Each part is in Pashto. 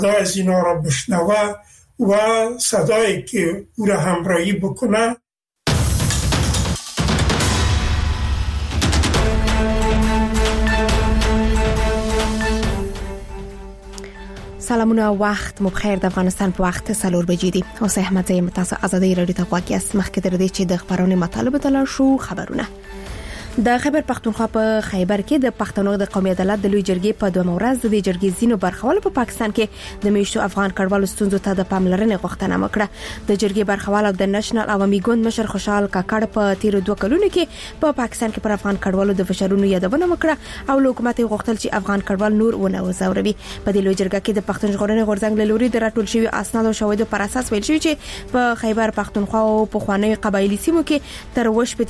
از اینا را بشنوه و صدایی که او را همراهی بکنه. سلامونه، وخت مو بخیر. د افغانستان په وخت 4 بجې دي. اوس احمد زیم تاسو آزادۍ رادیو ته غواړئ. مخکې در دې چې د خبرونو مطالبه تل شو خبرونه. د خیبر پختونخوا په خیبر کې د پښتنو د قومي عدالت د لوی جرګې په دوه ورځ د جرګې زینو برخوالو په پاکستان کې د میشتو افغان کډوالو ستونزو ته د پاملرنې غوښتنه وکړه. د جرګې برخوال او د نېشنل عوامي ګوند مشر خوشحال کاکړ په تیر 2 کلونو کې په پاکستان کې پر افغان کډوالو د فشارونو یادونه وکړه او حکومت غوښتل چې افغان کډوال نور ونه وزوروي. په دې لوی جرګه کې د پښتون ژغورنې غورځنګ له لوري د راټول شوی اسناد او شواهد پر اساس ویل شوی چې په خیبر پختونخوا او په خواني قبایلی سیمو کې تر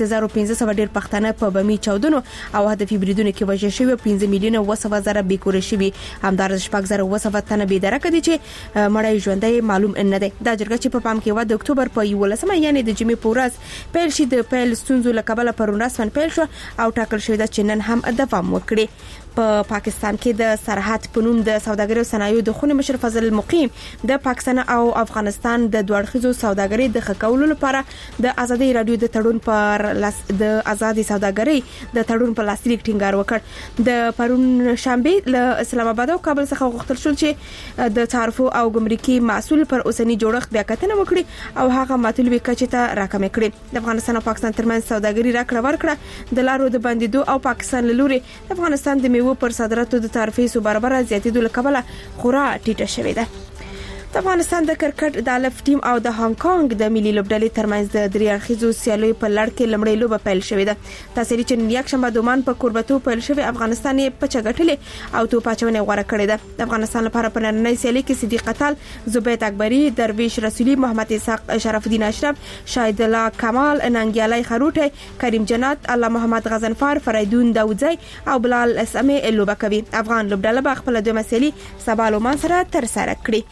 1500 ډیر پښتانه په بمی چاودنو او هدفي بریدونو کې وژل شوی 15 میلیونه وسوځره بیکور شوی. همدار 6000 وسوځتنه به درکه دي چې مړی ژوندۍ معلوم نه ده. دا جرګه چې په پام کې و د اکتوبر په 11 یعنی د جمعې په ورځ پیل شي د پیل ستونزو لکبل پرون رسمن پیل شو او ټاکل شوی د چنن هم دوام وکړي. په پاکستان کې د سرحد پنوم د سوداګرۍ او صنایعو د خونې مشر فضل مقیم د پاکستان او افغانستان د دوړخیزو سوداګرۍ د خکولو لپاره د آزادۍ رادیو د تړون پر د آزادي سوداګرۍ د تړون په لاسلیک ټینګار وکړ. د پرون شنبه له اسلام آباد او کابل څخه غوښتل شو چې د تعرفو او ګمرکي محصول پر اوسنی جوړښت بیا کتنه وکړي او هغه مطلوبه کچه ته راکمه کړي. د افغانستان او پاکستان ترمنځ سوداګري راکړه ورکړه د لارو د بندیدو او پاکستان لوري افغانستان د میوه پر صادراتو د تعرفې سو برابر زیاتېدو لکبله خورا ټیټه شوې ده. د افغانستان د کرکټ د الف ټیم او د هانګ کانګ د ملي لوبډلې ترمنځ د دریاخیزو سیالۍ په لړ کې لمړی لوبه پیل شوې ده. تاسو چې یک شنبه دومان په کوربتو پیل شوی افغانستان یې په چغټلې او تو پاچونه غوړه کړې ده. د افغانستان لپاره په نننۍ سیالۍ کې صدیق قتال، زبید اکبری، درویش رسولی، محمد اسحاق، شرف الدین اشرف، شاهد الله کمال، ننګیالای خروټي، کریم جنات، الله محمد غزنفر، فریدون داودزی او بلال اسمه لوبه کوي. افغان لوبډله به خپل دوه سیالي سبا لومان سره تر سره کړي.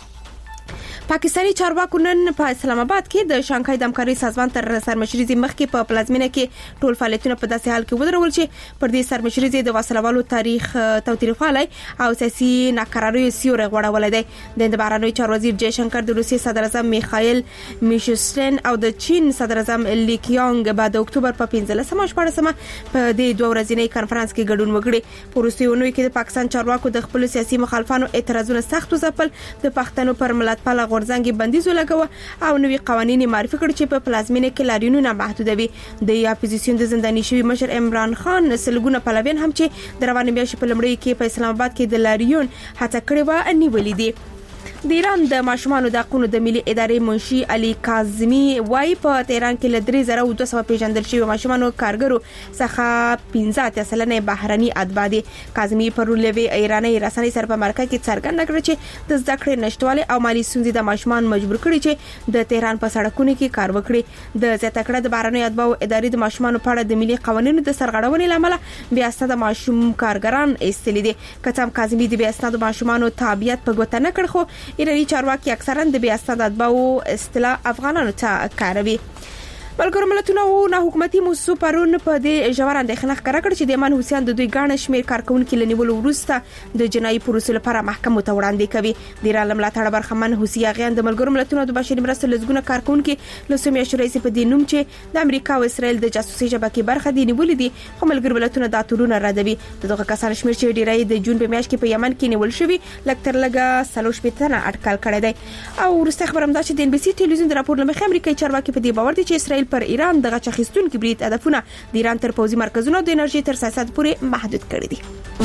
پاکستانی چارواکو نن په اسلام آباد کې د شانګهای د همکارۍ سازمان تر سرمشري مخکې په پلازمینه کې ټول فعالیتونه په داسې حال کې ودرول چې پر دې سرمشري د وسلوالو تاریخ توتریخوالي او سیاسي ناکراریو سیوري غوړولې ده. د بهرنیو چارو وزیر جای شنکر د روسیې صدر اعظم میخائیل میشوستین او د چین صدر اعظم لی کیانګ بعد د اکتوبر په 15 او 14 په دې دوه ورځنۍ کانفرنس کې ګډون وکړي. په روسیونو کې د پاکستان چارواکو د خپل سیاسي مخالفانو اعتراضونه سخت وځپل. د پښتنو پر ملت پاله غورځنګ بندیز ولګوه او نوې قوانين معرفي کړ چې په پلازمینه کې لاریونونه محدودوي. د اپوزیسیون د زنداني شوی مشر عمران خان سلګونه پلوین هم چې د رواني میاشتې په لمړۍ کې په اسلام آباد کې د لاریون هڅه کړې و نیولې دي. د ایران د ماشومانو د حقوقو د ملي ادارې منشي علي کاظمی وايي په تهران کې ل 3200 پیژندل شوی ماشومانو کارګرو څخه 15% بهرني اتباع دي. کاظمی پر لوي ایراني رسنۍ سره په مرکه کې څرګنده کړ چې د زده کړې نشټواله او مالی ستونزې د ماشومان مجبور کړي چې د تهران په سړکونو کې کار وکړي. د زیاته کړه د بهرني اتباع ادارې د ماشومانو په اړه د ملي قوانینو د سرغړونې لامل بیا ست د ماشوم کارګران ایستلې دي. کتاب کاظمی د بیا ست د ماشومانو تابعیت په ګوته نه کړ خو ایرانی چارواکي اکثرا د بیا استعداد باو اصطلاح افغانانو ته کاروي. ملګرو ملتونو او نه حکومتي موسسو پرون په دې ژور اندېښنه ښکاره کړ چې د ایمان حسین د دوی غاڼه شمیر کارکونکو لنیول ورسته د جنایي پروسې لپاره محکمو ته وړاندې کوي. د ایران ملاتړ برخمن حسین اغیان د ملګرو ملتونو د بشري مرستو لزګونه کارکونکو له سیمې شورای په دې نوم چې د امریکا او اسرائیل د جاسوسي شبکې برخه دي نیولې دي. خو ملګرو ملتونو دا تورونه ردوي. دغه کسان شمیر چې ډیری د جون په میاشت کې په یمن کې نیول شوی لکتر لګه سلوش پېتنه اټکل کړی دی. او ورسته خبرم دا چې د ان بي سي ټلویزیون د راپور لمخې امریکایي چارواکي په دې باور دي چې اسرائیل پر ایران دغه چخستون کې برید هدفونه د ایران تر پوزي مرکزونو د انرژي تر سیاست پورې محدود کړی دي.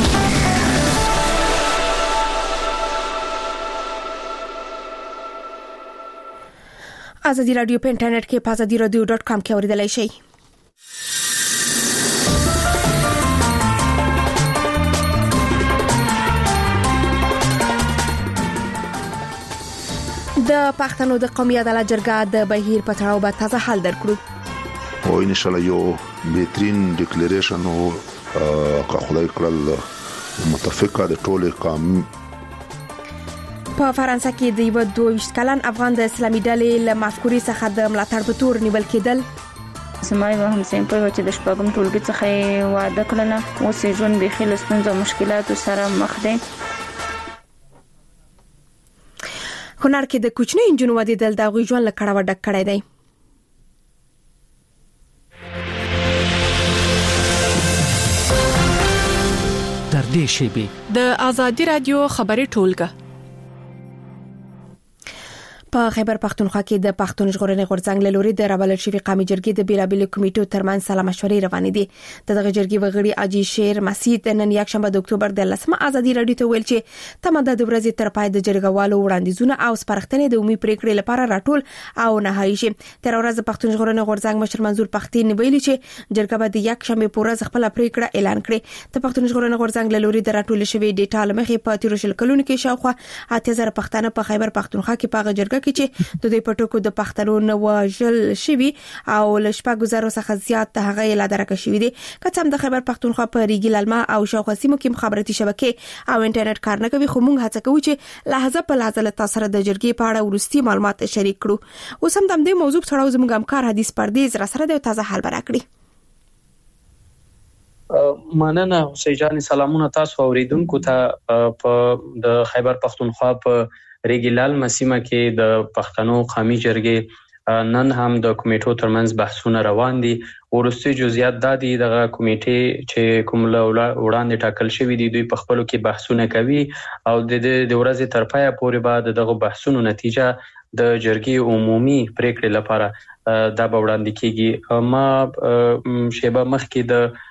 آزادی رادیو په انټرنیټ کې په azadiradio.com کې اوریدلای شئ. د پښتنو د قومي عدالت جرګه د بهیر په تړاو به تازه حل درکړو. او ان شاء الله یو بهترین ډیکلیریشن او خدای کړل متفقه د ټوله قوم. په فرانسه کې د یو 22 کلن افغان د اسلامي ډلې له مفکورې څخه د ملاتړ په تور نیول کېدل. سمای به هم سیم په وچه د شپږم ټولګي څخه وعده کړل او سې ژوند به خل ستونزې او مشکلات سره مخ دي. کونړ کې د کوچنی انجونو ودیدل د غوي ژوند لکړه ډک کړی دی. در دې شیبه د آزادی رادیو خبري ټولګه په خیبر پختونخوا کې د پښتون ژغورنې غورځنګ له لوري د رابلل شوی قومي جرګې د بیلابل کمیټو ترمن سلا مشورې روانې دي. دغه جرګې وغړي اجي شیر مسید نن یک شنبه د اکتوبر د 10 آزادی رادیو ته ویل چې تمه د ورځې تر پای د جرګوالو وړاندیزونه او سپارښتنې د عمومي پریکړې لپاره راټول او نهایی شي. تر ورځ پښتون ژغورنې غورځنګ مشر منظور پختین ویلي چې جرګه به د یک شنبه پورې خپل پریکړه اعلان کړي. د پښتون ژغورنې غورځنګ له لوري د راټول شوی ډیټا لمخې په 13 کلونو کې شاوخوا 8000 پښتانه په خیبر پختونخوا کې په جرګه کې چې د دې پټکو د پښتنو نوجل شوی او لشپږ څخه زیات هغه لا درکه شوی دي. کڅم د خیبر پختونخوا په ریګی لالما او شاوخوا سیمو کې مخابراتي شبکې او انټرنیټ کار نه کوي، خو موږ هڅه کوو چې لحظه په لحظه له تاسو سره د جرګې په اړه ورستي معلومات شریک کړو. اوس هم د دې موضوع په اړه زموږ همکار حدیث پردیز را سره د تازه حل برکړي. مننه حسین جان، سلامونه تاسو اوریدونکو ته. په د خیبر پختونخوا په ریګیلال مسیمه کې د پښتنو قومي جرګې نن هم د کمیټو ترمنځ بحثونه روان دي. ورستي جزئیات د دغه کمیټې چې کوم وړاندې ټاکل شوی دي دوی په خپل کې بحثونه کوي او د ورځې تر پایه پورې بعد دغه بحثونو نتیجه د جرګې عمومي پریکړې لپاره دا به وړاندې کیږي. ما شیبه مخکې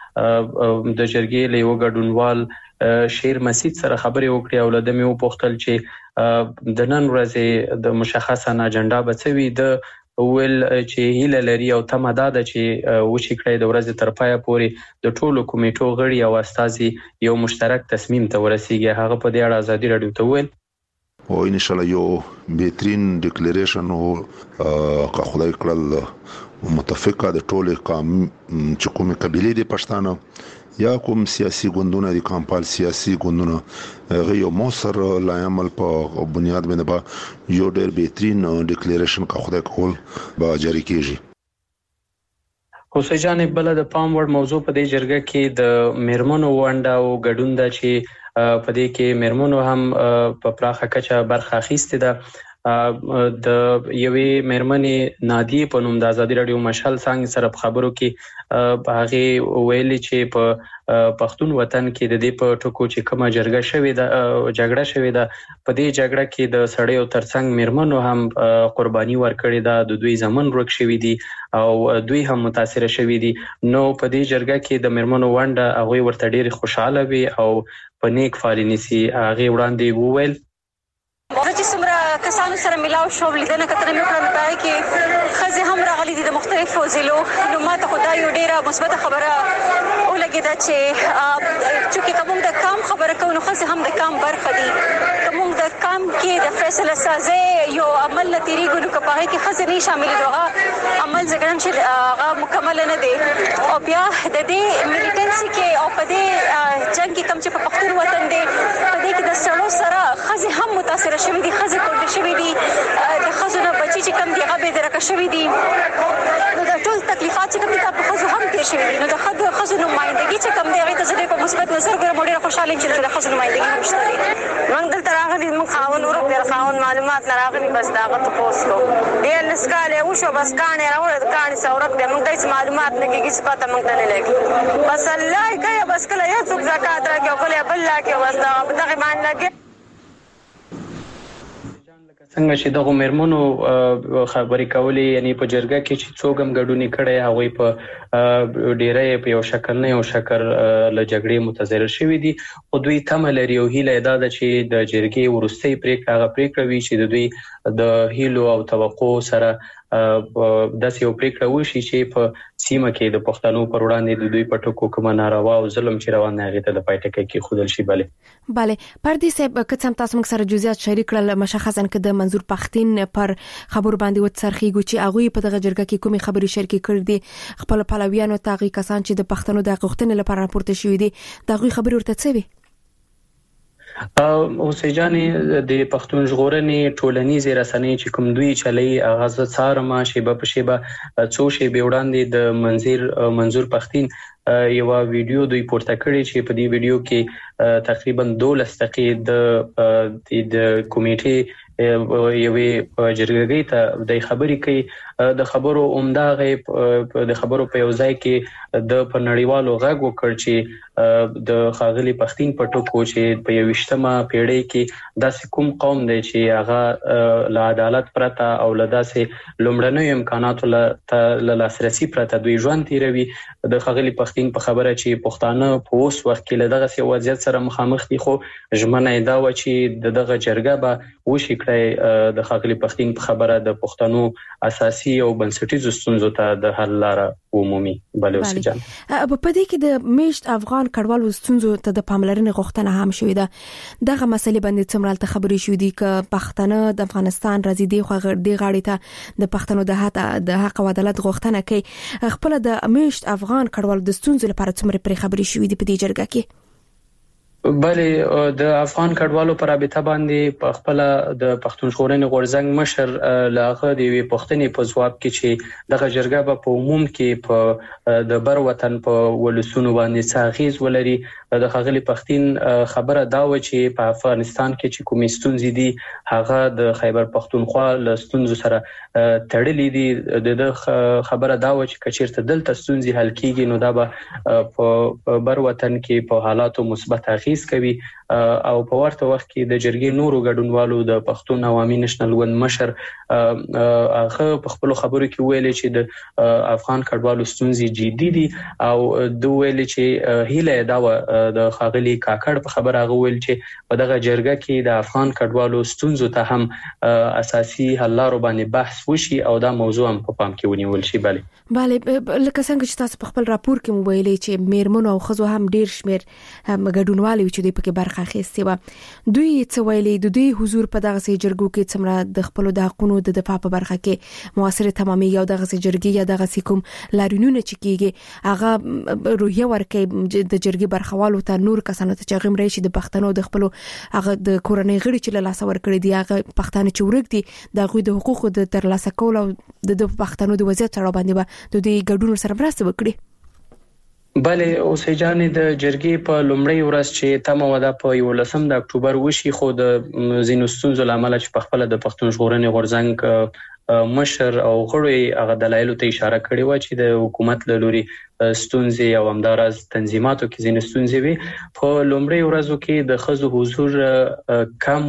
د جرګې له یو ګډونوال شیر مسید سره خبرې وکړې او لدې مې وپوښتل چې د نن ورځې د مشخصه اجنډا بچوي د ویل چې هیله لري او تمه ده چې وشي کړی د ورځې تر پایه پورې د ټولو کمیټو غړي او استازي یو مشترک تصمیم ته ورسیږي. هغه په دې اړه آزادی رادیو ته ویل او ان شاء الله یو بهترین ډیکلیریشن او که خدای کړل متفقه د ټولو قوم چې کومه قبيله دي پښتانه یا کوم سیاسي ګوندونه دي کمپال سیاسي ګوندونه غيو موثر لایمل په بنیاد باندې با یو ډېر بهترین ډیکلیریشن کا خدای کول با جاری کیږي. حسین جان، بل د پام وړ موضوع په دې جرګه کې د میرمنو ونډه او ګډون ده چې په دې کې میرمنو هم په پراخه کچه برخه اخیسته ده. د یوې میرمنې نادی په نوم د آزادی رادیو مشال څنګه سره خبرو کې هغه ویلي چې په پښتون وطن کې د دې په ټکو چې کومه جرګه شوې ده جګړه شوې ده په دې جګړه کې د سړیو ترڅنګ میرمنو هم قرباني ورکړې ده، د دوی ځمن ورک شوی دي او دوی هم متاثر شوی دي. نو په دې جرګه کې د میرمنو ونډه هغه ورته ډېر خوشاله وي او په نیک فالینسی هغه وړاندې وویل. چې څومره کسانو سره ملاو شو لیدنه کتنه مې کړم پای کې خزه هم راغلي دي د مختلفو ضلعو. نو ماته خدای یو ډیره مثبت خبره ولګیده چې کوم د کام خبره کوو نو خزه هم د کام برخه دي. کوم د کام کې د فیصله سازي یو عمل نتیریږي نو کپاه کې خزه نه شامل دوه عمل ځګړم چې هغه مکمل نه دي او بیا د دې میلیټنسي کې او په دې جنگ کې کم چې په پښتون وطن دي په دې کې د سړو سره خزه هم متاثر شوی دي، خزه کول شوی دي، د خزونه بچی چې کم دی هغه به درکه شوی دي. نو د ټول تکلیفات چې کوم دي په خزو هم تیر شوی دي. نو د خزو نمائندګي چې کم دی هغه ته زه په مثبت نظر ګورم، ډېر خوشاله چې د خزو نمائندګي مشته دي. موږ دلته راغلي موږ خاون ورو پر خاون معلومات راغلي بس داغه تاسو کو ډېر نسکاله وشو بس کانه راوړل کانه څورت به موږ د معلومات نه کیږي چې پته موږ ته نه لګي. بس الله کوي بس کله یو څوک زکات راکړي او کله بل راکړي بس دغه باندې لګي. څنګه چې دغه میرمنو خبرې کولې یعنی په جرګه کې چې څوک هم ګډونی کړي هغه په ډیره په یو شکل نه یو شکل له جګړې متضرر شوی دي او دوی تمه لري او هیله ده چې د جرګې ورستۍ پریکړه وي چې د دوی د هیلو او توقع سره داسې یو پریکړه وشي چې په سیمه کې د پښتنو پر وړاندې د دوی په ټکو کوم ناروا او ظلم چې روان دی هغه ته د پایټکې کې خودل شي. بله پردي صاحب کڅم تاسو موږ سره جزئیات شریک کړل مشخصا کې د منظور پختین پر خبر باندې وڅرخیږي چې هغه په دغه جرګه کې کومي خبري شریک کړې دي خپل پلویانو تاغي کسان چې د پښتنو د غوښتنې لپاره راپورته شوې دي دغه خبري ورته څه وي؟ او سېجانې د پښتون ژغورنې ټولنیزې رسنۍ چې کوم دوی چلي اغاز څارما شیبه په شیبه څو شیبه وړاندې د منظور پختین یو ویډیو دوی پورته کړی چې په دې ویډیو کې تقریبا 12 دقیقې د کمیټې یوې جرګې ته د خبرې کوي د خبرو عمده غیب د خبرو په یو ځای کې د په نړیوالو غږ وکړ چې د خاغلی پښتين په ټکو چې په 20مه پیړۍ کې داسې کوم قوم دی چې هغه له عدالت پرته او له داسې لومړنیو امکاناتو له لاسرسي پرته دوی ژوند تیروي د خاغلی پښتين په خبره چې پښتانه په اوس وخت کې له دغه وضعیت سره مخامخ دي خو ژمنه دا و چې دغه جرګه به وشي کړی د خاغلی پښتين په خبره د پښتنو اساسي او بنسټیزو ستونزو ته د حل لاره عمومي بلوسي جان په دې کې د میشت افغان کډوالو ستونزو ته د پاملرنې غوښتنه هم شوې ده دغه مسلې باندې څومره خبرې شوې دي ک پښتنه د افغانستان راځي دی خو د غاړې ته د پښتنو د حق او عدالت غوښتنه کوي خپل د میشت افغان کډوالو د ستونزو لپاره څومره پرې خبرې شوې دي په دې جرګه کې بله د افغان کډوالو پر رابطه باندې په خپل د پښتون ژغورنې غورځنګ مشر لاغه دی وی پښتنې په ځواب کې چې دغه جرګه په عموم کې په د بر وطن په ولسونو باندې څاغیز ولري د خاغلی پښتين خبره دا و چې په افغانستان کې چې کومې ستونزې دي هغه د خیبر پښتونخوا له ستونزو سره تړلې دي د خبره دا و چې کچیرته دلته ستونزې حل کیږي نو دا به په بر وطن کې په حالاتو مثبت اغیز کوي او په ورته وخت کې د جرګې نورو ګډونوالو د پښتون عوامي نېشنل ګوند مشر هغه په خپل خبرو کې ویلي چې د افغان کډوالو ستونزې جدي دي او دوی ویلي چې هیله دا د خاغلی کاکړ په خبره هغه ویل چې په دغه جرګه کې د افغان کډوالو ستونزو ته هم اساسي حل لارو باندې بحث وشي او دا موضوع هم په پام کې ونیول شي بله لکه څنګه چې تاسو په خپل راپور کې مو ویلي چې میرمن او ښځو هم ډیر شمیر ګډونوالي چې دوی پکې برخه اخیستي و دوی څه ویلي د دوی حضور په دغه جرګو کې څومره د خپل د حقوقو د دفاع په برخه کې موثر تمامي یو دغه جرګې یا دغه کوم لارینونه چې کیږي هغه روحیه ورکه د جرګې برخوالو ته نور کسانو ته چې غمري چې د پښتنو د خپل هغه د کورنۍ غړي چې له لاس ورکړي دي هغه پښتانه چې ورګ دي د غوي د حقوقو د ترلاسه کول او د پښتنو د وضعیت سره باندې به د دې ګډون سره مرسته وکړي بله اوسې جانې د جرګې په لومړی ورځ چې تمه وده په 11 د اکتوبر وشي خو د زینو ستونزو لامل چې په خپل د پښتون ژغورنې غورځنګ مشر او غړي هغه دلایلو ته اشاره کړې و چې د حکومت له لوري ستونزې او همدارز تنظیماتو کې ځینې ستونزې وي په لومړی ورځو کې د خزو حضور کم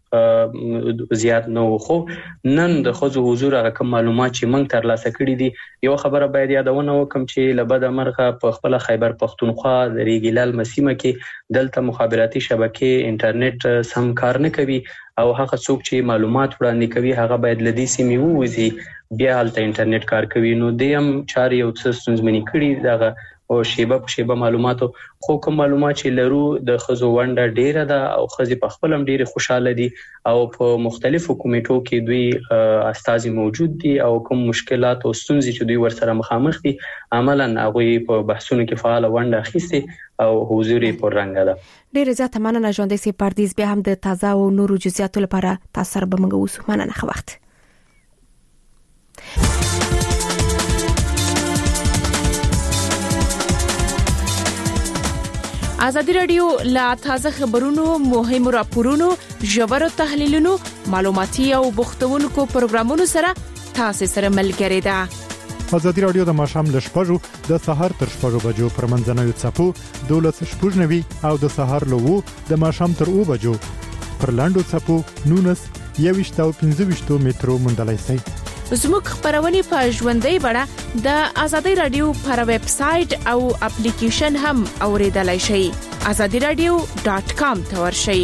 او زیات نه و خو نن د خزو حضور هغه کوم معلومات چې موږ ترلاسه کړي دي یو خبره باید یادونه وکم چې لبد مرغه په خپل خیبر پښتونخوا د ریګیلال مسیمه کې دلته مخابراتي شبکې انټرنیټ سم کار نه کوي او هغه څوک چې معلومات وړاندې کوي هغه باید لدی سیمه ووزي بیا هلته انټرنیټ کار کوي نو دیم چاري او څه ستونزمنې کړي دغه او شیبه معلوماتو خو کوم معلومات چې لرو د خزو ونده ډیره ده او خزي په خپل هم ډیره خوشاله دي او په مختلفو کمیټو کې دوی استازي موجود دي او کوم مشکلات او ستونزې چې دوی ورسره مخامخ دي عملاً هغه په بحثونو کې فعال ونده اخیستي او حضور پر رنګ ده ډیره زیاته مننه ژوندۍ سي پردیس به هم د تازه او نورو جزئیاتو لپاره تاسو سره به موږ اوسو مننه خو وخت ازادي رادیو لا تازه خبرونو مهم راپورونو ژور تحلیلونو معلوماتي او بوختونکو پروګرامونو سره تاسو سره ملګری ده ازادي رادیو د ماشام ل شپږو د سحر تر شپږو بجو پر منځنوي چپو 12:09 او د سحر له د ماشام تر 2 بجو پر لاندو چپو 19 او 15 مترو مندلای سي زموږ خبرونه په ژوندۍ بڼه د ازادي رادیو پر ویب سټ او اپلیکیشن هم اوریدلای شئ azadiradio.com ته ورشئ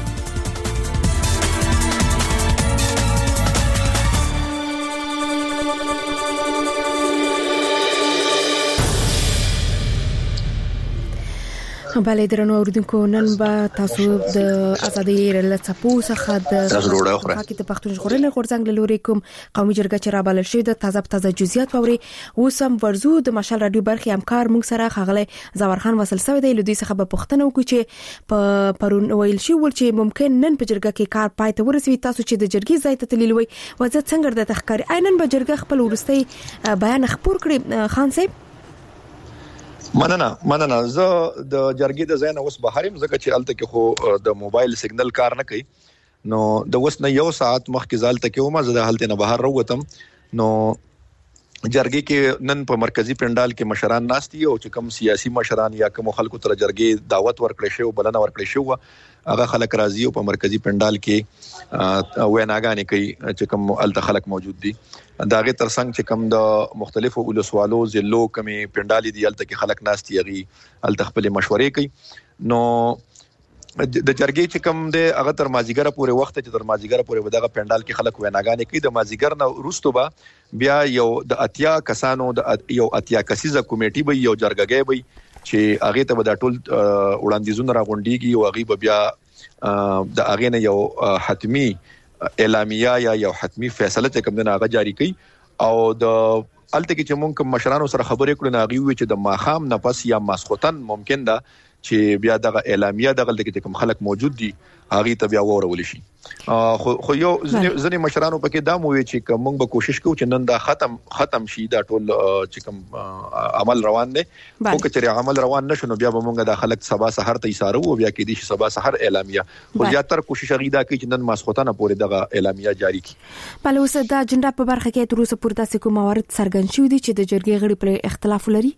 بله درنو اوریدونکو نن به تاسو د ازادي رلڅپو څخه د حقیقت پښتون ژغورنې غورځنګ لوري کوم قومي جرګه چې را بلل شوی د تازه جزئیات پوري وسم ورزو د مشال رادیو برخي همکار موږ سره خغله زورخان وصل سوی دی لودي څخه به پښتنه وکړي چې په پرون ویل شي ول چې ممکن نن په جرګه کې کار پای ته ورسوي تاسو چې د جرګې ځای ته تللی وي وځه څنګه د تخکاری عینن به جرګه خپل ورستي بیان خبر کړي خان صاحب مننه زه د جرګې د ځای نه اوس بهارم ځکه چې الته کې خو د موبایل سیګنل کار نه کوي نو د وسنه یو ساعت مخکې ځالته کې ومه زه د حالت نه بهر راووتم. نو جرګې کې نن په مرکزی پندال کې مشران ناستي او چې کوم سیاسي مشران یا کوم خلکو تر جرګې دعوت ورکړې شو بلنه ورکړې شو هغه خلک راځي او په مرکزی پندال کې ویناګانې کوي چې کوم الته خلک موجود دي. داغه ترڅنګ چې کوم د مختلفو ولسوالو ضلعو کومې پندالې دي الته کې خلک ناستي غي الته خپل مشورې کوي. نو د جرګې چې کوم د هغه تر مازیګر پورې وخت چې تر مازیګر پورې ودغه پندال کې خلک ویناګانې کوي. د مازیګر نه وروسته به بیا یو د اتیا کسانو د یو اتیا کسیزه کمیټي به یو جرګګي به چې هغه ته د ټول وړاندیزونه راغونډيږي او هغه به بیا د هغه نه یو حتمی اعلامیه یا یو حتمی فیصله چې کوم نه هغه جاری کوي. او د الته کې چې مونږ مشرانو سره خبرې کړو نه هغه وی چې د ماخام نفس یا ماسختن ممکن ده چې بیا دغه اعلامیه دغه کې کوم خلک موجود دي هغه ته بیا ورول شي. خو یو ځنې مشرانو پکې دا مو وی چې موږ به کوشش کوو چې نن دا ختم شي دا ټول چې کوم عمل روان دي. خو کچره عمل روان نشو نو بیا به موږ د خلک سبا سحر ته ایثارو او بیا کې دي سبا سحر اعلامیه خو زیاتره کوشش غیدا کوي چې نن ماسختانه پورې دغه اعلامیه جاری کړي. بل اوس د اجنډا په برخه کې تر اوسه پورته سکو موارد څرګند شوی دي چې د جرګې غړي پر اختلاف لري.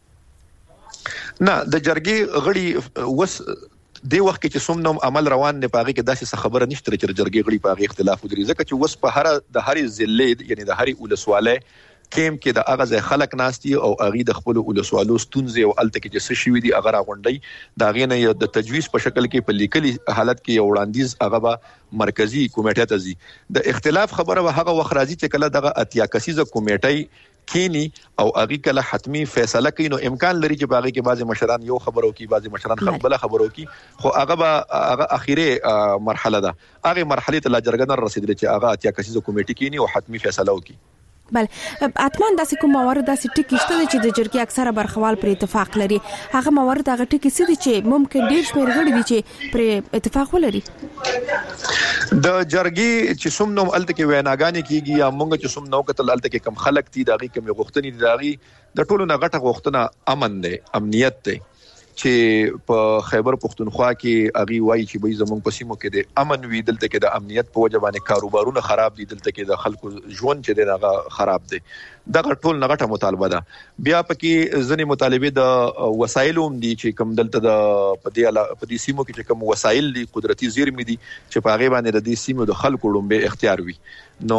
نه د جرګې غړي وس د وخت کې چې څومره عمل روان نه پاږي کې داسې خبره نشته چې جرګې غړي پاږي اختلاف ودري ځکه چې وس په هر ضلع یعنی د هر ولسواله کیم کې د اغاز خلک ناستي او اغي د خپل ولسوالو ستونزې او الته کې چې شوي دي اگر غونډي دا غینه د تجویز په شکل کې په لیکلي حالت کې یو وړاندیز هغه به مرکزی کمیټه ته ځي. د اختلاف خبره به هغه وخت راځي چې کله دغه اتیا کسیزه کمیټه کینی او اغي کله حتمی فیصله کوي. نو امکان لري چې باغی کې بعضی مشران یو خبرو کوي بعضی مشران خپل خبرو کوي خو هغه اخیره مرحله ده هغه مرحله ته لا جرګه نه رسیدل چې هغه اتیا کسیزه کمیټه کینی او حتمی فیصله وکړي. بل اتمان داسې کوم موارد داسې ټکی شته چې د جرګې اکثره برخوال پر اتفاق لري هغه موارد هغه ټکی سدي چې ممکن ډیر شمیر غړي دي چې پر اتفاق ولري. د جرګې چې څومره الته کې ویناګانې کیږي یا مونږ چې څومره کتل الته کې کم خلک دي داغي کم غوښتنې دي داغي د ټولو نه غټه غوښتنه امن دی امنیت دی چې په خیبر پختونخوا کې اغي وایي چې به زمونږ په سیمو کې د امن وی دلته کې د امنیت په وجه باندې کاروبارونه خراب دي دلته کې د خلکو ژوند چې دغه خراب دي دغه ټول نغټه مطالبه ده. بیا پکې ځنې مطالبه د وسایلو هم دي چې کوم دلته د پدې سیمو کې چې کوم وسایل دي قدرتي زیرمې دي چې په هغه باندې د دې سیمو د خلکو لومبه اختیار وي. نو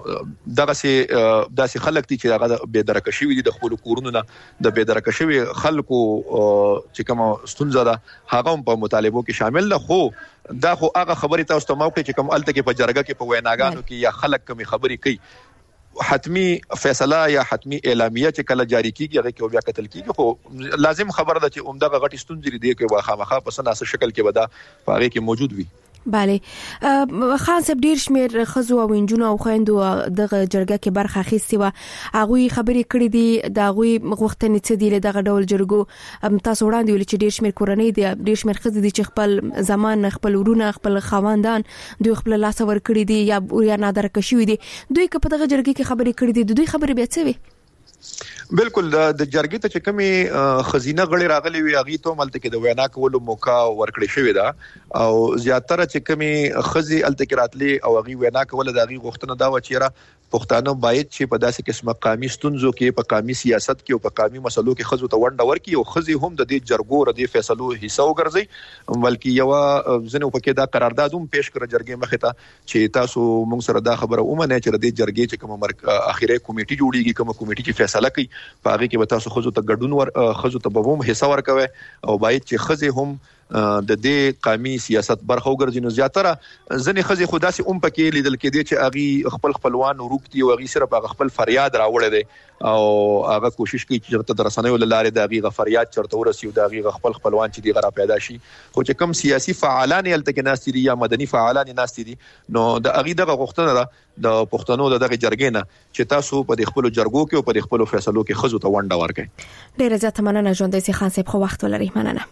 دغه خلک دي چې هغه به درکه شوی دي د خپل کورونو نه د به درکه شوی خلکو چې کوم ستونزه ده هغه په مطالبو کې شامل ده. خو دا خو هغه خبرې تاسو ته موقع چې کوم الته کې په جرګه کې په ویناګانو کې یا خلک کومي خبرې کوي حتمی فیصله یا حتمی اعلامیه چې کله جاری کیږي هغه کې بیا قتل کیږي خو لازم خبره ده چې عمدغه غټي ستونزې دي کې واخامخه په سناسه شکل کې ودا پاره کې موجود وي. bale خان صاحب ډیر شمیر خزو او انجونو او خويندو دغه جرګه کې برخه اخیستي و هغه خبرې کړې دي د هغه غوښتنې څه دي له دغه ډول جرګو تاسو وړاندې ویل چې ډیر شمیر کورنۍ دي ډیر شمیر خزې دي چې خپل زمان خپل ورونه خپل خواندان دوی خپل لاس ور کړی دي یا نادر کشوي دي دوی په دغه جرګه کې خبرې کړې دي دوی خبرې بیا څه وي. بالکل د جرګې ته چې کومي خزینه غړي راغلي وي هغه ته ملته کې د وینا کولو موقع ورکړی شوی دا او زیاتره چې کومي خزي الته کې راتلي او هغه وینا کول د هغه غوښتنه دا و چې پښتانه باید چې په داسې قسمه قامي ستونزو کې په قامي سیاست کې او په قامي مسلو کې خزو ته ونډه ورکړي او خزي هم د دې جرګو ر دې فیصلو حصہ وګرځي بلکې یو ځنه په کې دا قرارداد هم پیش کړ جرګې مخه ته چې تاسو موږ سره دا خبره ومنه چې د دې جرګې چې کوم اخیره کمیټي جوړیږي کوم کمیټي چې فیصله کوي په هغه کې به تاسو خزو ته ګډون خزو ته به هم حصہ ورکوي او باید چې خزي هم د دې قامي سیاست برخه وګرځي. نو زیاتره ځنې خزي خدا سي پکې لیدل کې دي چې اغي خپل خپلوان وروکتي او اغي صرف خپل فریاد راوړل دي او هغه کوشش کوي چې د رسنیو لاره د اغي فریاد چرته ورسي او د اغي خپل خپلوان چې دی غره پیدا شي خو چې کم سیاسي فعالان یلته کې ناس دي یا مدني فعالان ناس دي نو د اغي دغه غوښتنه ده د پښتنو دغه جرګې نه چې تاسو په خپل جرګو کې او په خپل فیصلو کې خزو ته ونډه ورکړئ. ډیره زیاته مننه ژوند سي خان صاحب خو وخت ولري. مننه.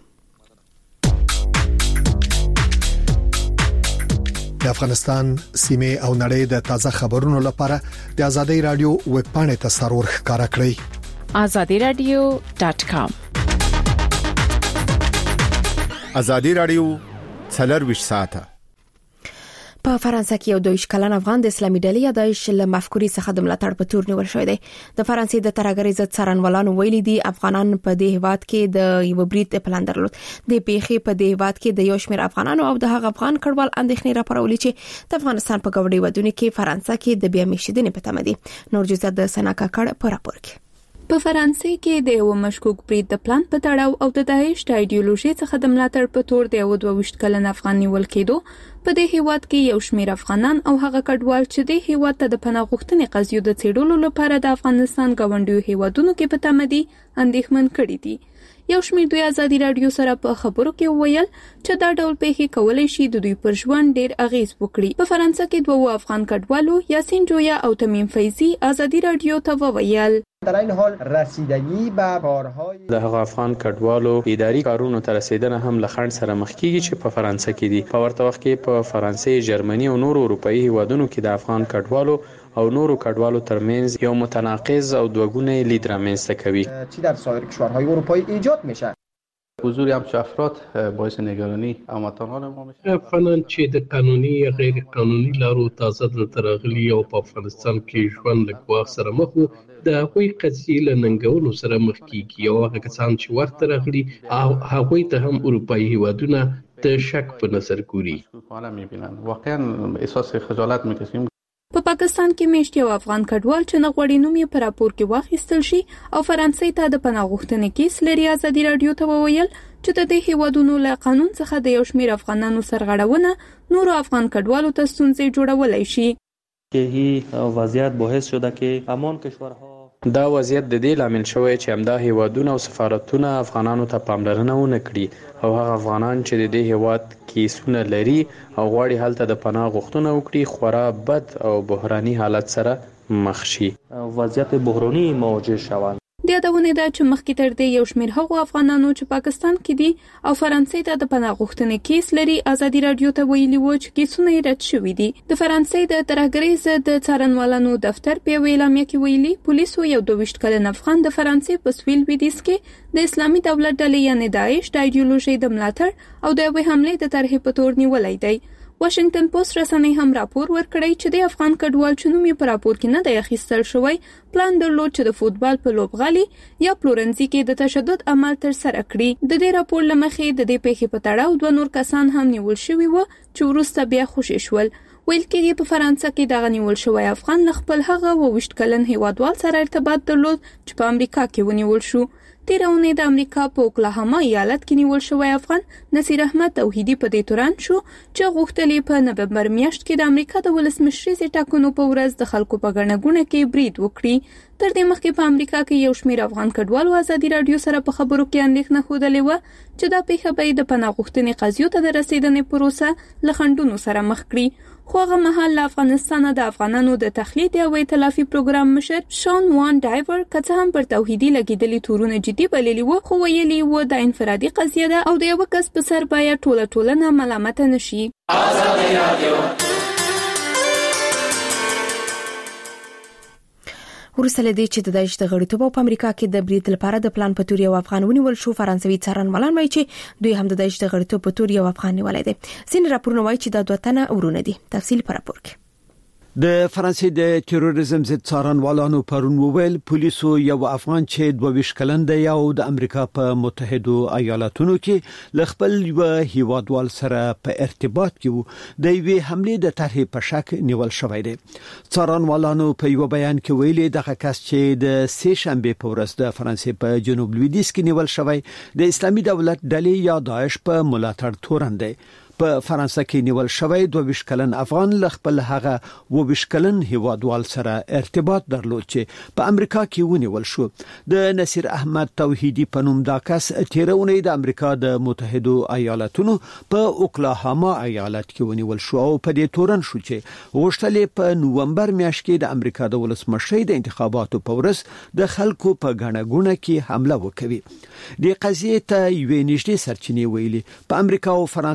د افغانستان سیمه او نړۍ د تازه خبرونو لپاره د ازادي رادیو ویب پاڼه ته سرور ښکارا کړئ azadiradio.com. ازادي رادیو 24 ساعته په فرانسه کې یو 22 کلن افغان د اسلامي ډلې داعش له مفکورې څخه د ملاتړ په تور نیول شوی دی. د فرانسې د ترهګرۍ ضد څارنوالانو ویلي دي افغانان په دې هیواد کې د یو برید پلان درلود. د پیښې په دې هیواد کې د یو شمېر افغانانو او د هغه افغان کډوال اندېښنې راپورولې چې د افغانستان په ګوډۍ ودونو کې فرانسه کې د بیا میشدنې په تمه دي. نور جزئیات د سنا کاکړ په راپور کې. په فرانسې کې د یو مشکوک برید د پلان په تړاو او د داعش د ایډیولوژي څخه د ملاتړ په تور د 22 کلن افغان نیول کېدو په دې هیواد کې یو شمېر افغانان او هغه کډوال چې د هیواد ته د پناه غوښتنې قضیو د څېړلو لپاره د افغانستان ګاونډیو هیوادونو کې په تمه دي اندېښمن کړي دي. یو شمېر دوی ازادي رادیو سره په خبرو کې ویل چې دا ډول پیښې کولای شي د دوی پر ژوند ډېر اغیز وکړي. په فرانسه کې دوه افغان کډوالو یاسین جویا او تمیم فیضی ازادي رادیو ته وویل در این حال رسیدگی به کارهای د هغه افغان کډوالو اداري کارونو ته رسیدنه هم له خنډ سره مخ کیږي چې په فرانسه کې دي. په ورته وخت کې په فرانسې، جرمني او نورو اروپאי هیوادونو کې د افغان کډوالو او نورو کډوالو ترمنځ یو متناقض او دوگونه لید رامنځته کوي چې در سایر کشورهای اروپایی ایجاد میشه. حضور همچون افراد باعث نگرانی هموطنان ما میشه. افغانان چې د قانوني یا غیر قانوني لارو تازه دلته راغلي او په افغانستان کې ژوند له ګواښ سره مخ وو، د هغوی قضیې له ننګولو سره مخ کیږي او هغه کسان چې ورته راغلي هغوی ته هم اروپאי هیوادونه د شک په نظر ګوري. واقعا احساس خجالت میکشیم. په پاکستان کې میشت یو افغان کډوال چې نغوړی نوم یې په راپور کې واخیستل شي او فرانسې ته د پناه غوښتنې کیس لري، ازادي رادیو ته وویل چې د دې هیوادونو له قانون څخه د یو شمېر افغانانو سرغړونه نورو افغان کډوالو ته ستونزې جوړولای شي. که وضعیت باعث شده که امان کشورها دا وضعیت د دې لامل شوی چې همدا هیوادونه او سفارتونه افغانانو ته پاملرنه ونه کړي او هغه افغانان چې د دې هیواد کیسونه لري او غواړي هلته د پناه غوښتنه وکړي خورا بد او بحراني حالت سره مخ شي. وضعیت بحراني مواجه شوند. د یادونه ده چې مخکې تر دې یو شمېر هغو افغانانو چې پاکستان کې دي او فرانسې ته د پناه غوښتنې کیس لري ازادي رادیو ته ویلي وو چې کیسونه یې رد شوي دي. د فرانسې د ترهګرۍ ضد د څارنوالانو دفتر په یوه اعلامیه کې ویلي پولیسو یو 22 کلن افغان د فرانسې په سویل لویدیځ کې د اسلامي دولت ډلې یعنې داعش د ایډیولوژي د ملاتړ او د یوې حملې د طرحې په تور نیولی دی. واشنگټن پوسټ رسنۍ هم راپور ورکړی چې د افغان کډوال چې نوم یې په راپور کې نه دی اخیستل شوی پلان درلود چې د فوتبال په لوبغالي یا پلورنځي کې د تشدد عمل تر سره کړي. د دې راپور له مخې د دې پیښې په تړاو 2 نور کسان هم نیول شوي وو چې وروسته بیا خوشي شول. ویل کېږي په فرانسه کې دغه نیول شوی افغان له خپل هغه 22 کلن هیوادوال سره ارتباط درلود چې په امریکا کې ونیول شو. تیرونه د امریکا په اوکلاهاما ایالت کې نیول شوی افغان نصیر احمد توحیدی په دې تورن شو چې غوښتلې په نومبر میاشت کې د امریکا د ولسمشرۍ ټاکنو په ورځ د خلکو په ګڼه کې برید وکړي. تر دې مخکې په امریکا کې یو شمېر افغان کډوالو ازادي رادیو سره په خبرو کې اندېښنه ښودلې وه چې دا پیښه به د پناه غوښتنې قضیو ته د رسیدنې پروسه له خنډونو سره مخ کړي. خو هغه مهال له افغانستانه د افغانانو د تخلیه او ائتلافي پروګرام مشر شان وان ډایور که هم پر توحیدي لګیدلي تورونه جدي بللي وو خو ویلي وو د انفرادي قضیه ده او د یو کس په سر باید ټولنه ملامت نشي. ازادي رادیو ورسره لدی چې د داعش د غړیتوب په امریکا کې د برید لپاره د پلان په تور یو افغان ونیول شو. فرانسوي څارنوالان وایي چې دوی هم د داعش د غړیتوب په تور یو افغان نیولای دي. ځینې راپورونه وایي چې دا 2 تنه ورونه دي. تفصیل پر راپور کې. د فرانسې د تروریزم ضد څارنوالانو پرون وویل پولیسو یو افغان چې 22 کلن دی او د امریکا په متحده ایالاتونو کې ل خپل یو هیوادوال سره په ارتباط کې وو د یوې حملې د طرحې په شک نیول شوی دی. څارنوالانو په یو بیان کې ویلي دغه کس چې د سه شنبه په ورځ د فرانسې په جنوب لویدیځ کې نیول شوی د اسلامي دولت ډلې یا داعش په ملاتړ تورن دی. په فرانسه کې نیول شوی 22 کلن افغان ل خپل هغه 22 کلن هیوادوال سره ارتباط درلود چې په امریکا کې ونیول شو. د نصیر احمد توحیدی په نوم دا کس تیرونه د امریکا د متحده ایالاتونو په اوکلاهاما ایالت کې ونیول شو او په دې تورن شو چې غوښتلې په نوومبر میاشت کې د امریکا د ولسمشرۍ د انتخاباتو په ورځ د خلکو په ګڼه کې حمله وکړي. د قضیې ته یوې نږدې سرچینې ویلي په امریکا او فرانسه کې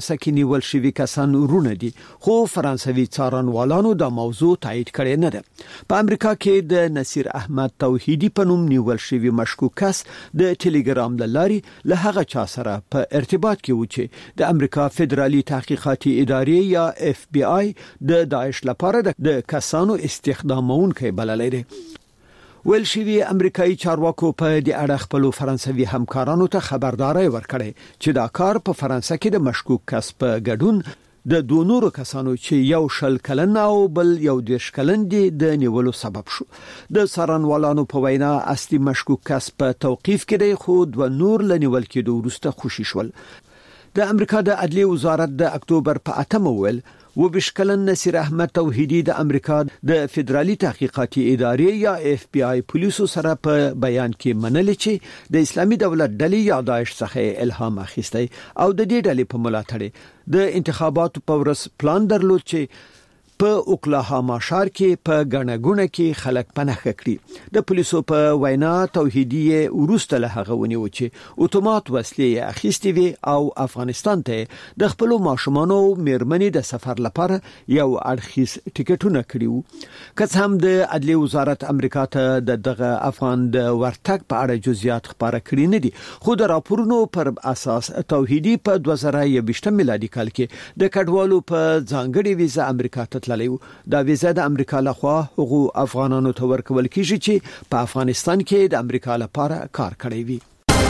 نیول شوی کسان ورونه دي خو فرانسوي څارنوالانو دا موضوع تایید کړی نه ده. په امریکا کې د نصیر احمد توحیدی په نوم نیول شوی مشکوک کس د ټلګرام لارې له هغه چا سره په ارتباط کې و چې د امریکا فدرالي تحقیقاتي ادارې یا FBI د داعش لپاره د کسانو استخدامونکي بللای دي. ولشي امریکایي چارواکو په دې اړه خپل فرانسوي همکارانو ته خبرداري ورکړې چې دا کار په فرانسه کې د مشکوک کس په ګډون د دوه نورو کسانو چې یو شل کلن او بل یو 10 کلن دي د نیولو سبب شو. د څارنوالانو په وینا اصلي مشکوک کس په توقيف کې دی خو دوه نور لنیول کېدو وروسته خوشي شول. د امریکا د عدلي وزارت د اکتوبر په 8 ویل وبشکلن نصیر احمد توحیدی د امریکا د فدرالي تحقیقاتي ادارې یا FBI پولیسو سره په بیان کې منل چې د اسلامي دولت ډلې یا داعش څخه الهام اخیستی او د دې ډلې په ملاتړ د انتخاباتو په ورځ پلان درلود چې په اوکلاهاما ښار کې په غنګونه کې خلک پناه کړي. د پولیسو په وینا توحیدی ورسته له هغه ونیو چې اتومات وسلې اخیستي وي او افغانستان ته د خپل ماشومانو میرمنې د سفر لپاره یو اړخیز ټیکټونه کړیو. که هم د عدلي وزارت امریکا ته دغه افغان د ورتګ په اړه جزئیات خبره کړی نه دي خو د راپورونو پر اساس توحیدی په 2020 میلادي کال کې د کډوالو په ځانګړي ویزه امریکا ته دا ویزه د امریکا لخوا هغو افغانانو ته ورکول کیږي چې په افغانستان کې د امریکا لپاره کار کړی وي.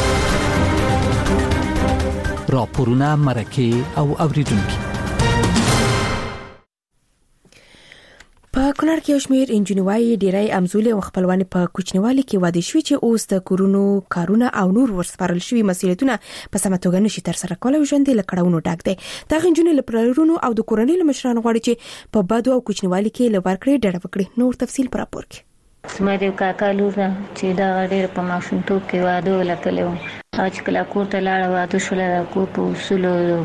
راپورونه مرکه او اوریدونکو په کونړ کې شمیر انجنیوي ډیری امزولې او خپلوان په کوچنیوالي کې واده شوي چې اوس د کورونو کارونه او نور ورسپارل شوي مسؤلیتونه په سمه توګه نشي تر سره کولای ژوند له کړهونو ډک دي. دا انجنیوي لپاره او د کورنۍ لمشران غواړي چې په بادو او کوچنیوالي کې لور کړی ډډه وکړي. نور تفصيل پر راپور کې سمه د کاکا لور چې دا ډېر په ماشومتوب کې واده ولکلو چې کله کور ته لاړ واده شول د کور په اصول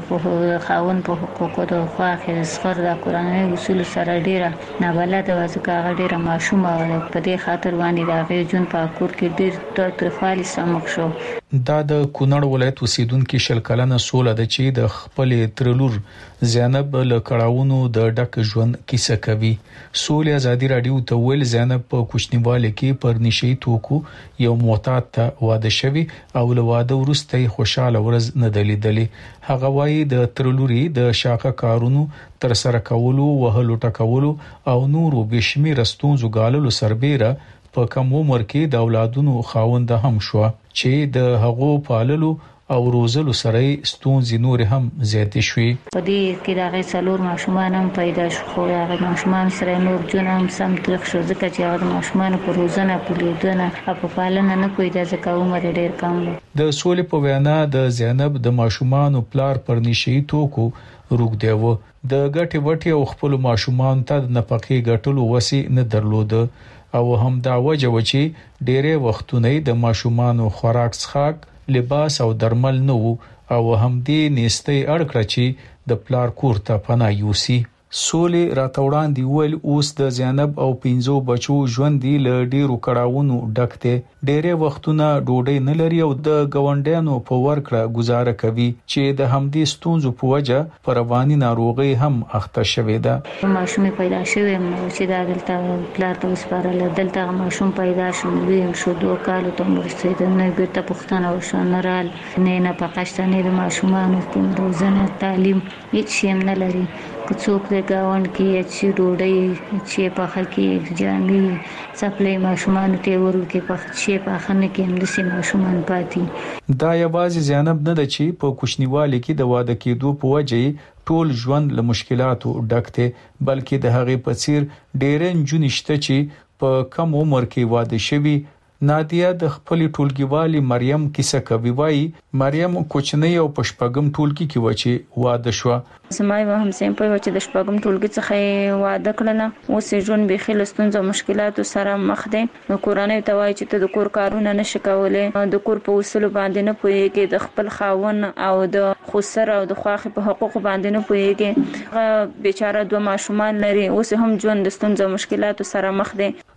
په خاون په حقوقو د خواخې سفر د قرآني اصول سره ډېره نابلده وځکه هغه ډېره ماشومه وه په دې خاطر باندې د هغې ژوند په کور کې ډېر تاوتریخوالي سمک شو. دا د کونړ ولایت اوسیدونکو شل کلنه سوله د چې د خپل ترلور زینب له کړهونو د ډک ژوند کیسه کوي. سولې ازادي رادیو ته ویل زینب په کوچنیواله کې پر نشي توکو یو معتاد ته واده شوی او له واده وروسته خوشاله ورځ نه دلیدلې. هغه وایي د ترلوري د شاقه کارونو تر سره کولو وهلو ټکولو او نورو بشمیر ستونزو غاللو سربېره په کوم عمر کې د اولادونو خاوند هم شو چې د هغو پاللو او روزلو سره ستونزې نور هم زیاتې شوې. په دې کې د غیصلور ماشومان هم پیدا شو خو هغه ماشومان سره نور جون هم سم تلخ شو ځکه چې هغه ماشومان په روزنه پولیدنه او په پالنه نه کوي د ځکه عمر ډېر کم دی. د سولې په وینا د زینب د ماشومان پلار پر نشي توکو روغ دیو د ګټي وټي او خپل ماشومان ته د نفقې ګټلو وسی نه درلود او هم دا وجه و چې ډېرې وختونه د ماشومان خوراک څخه لباس او درمل نو او هم دې نيستي اړکړه چې د پلار کور ته پناه یوسي. سولې راتوړان دی ول اوس د زینب او 15 بچو ژوند دی ل ډیرو کړهونو ډکته ډېرې وختونه ډوډۍ نه لري او د گاونډیانو په ورکړه گزاره کوي چې د همدې ستونزو په وجه پر رواني ناروغي هم اخته شوې ده. ماشوم پیدا شوی چې دا دلته پلار ته وسپارل دلته ماشوم پیدا شو ویم شو 2 کال ته مرسته نه ګټه پښتنه وشنرال نه په قشتنه د ماشومان کوم روزنه تعلیم هیڅ شیم نه لري. کڅوک د گاون کې چې ډوډۍ چې په خکې جامې سپلې ماشومان ته ورکه په چې په خنه کې هم د سیمه ماشومان پاتې. دا یوازې زینب نه ده چې په کوچنیوالي کې د واده کېدو په وجه ټول ژوند له مشکلاتو ډکته بلکې د هغې په څیر ډېر نجونې شته چې په کم عمر کې واده شوي. نادیه د خپل ټولګیوالي مریم کیسه کوي. وایي مریم کوچنی او پشپغم ټولګي کې وچی واده شو. سمای هم سیم په وچه د شپغم ټولګي څخه واده کړنه اوس ژوند به خل ستونزو مشکلاتو سره مخ دي. کورانه ته وایي چې د کور کارونه نشي کولای د کور په اصول باندې نه پوهیږي د خپل خاون او د خسر او د خواخې په حقوق باندې نه پوهیږي. بیچاره 2 ماشومان لري اوس هم ژوند د ستونزو مشکلاتو سره مخ دي.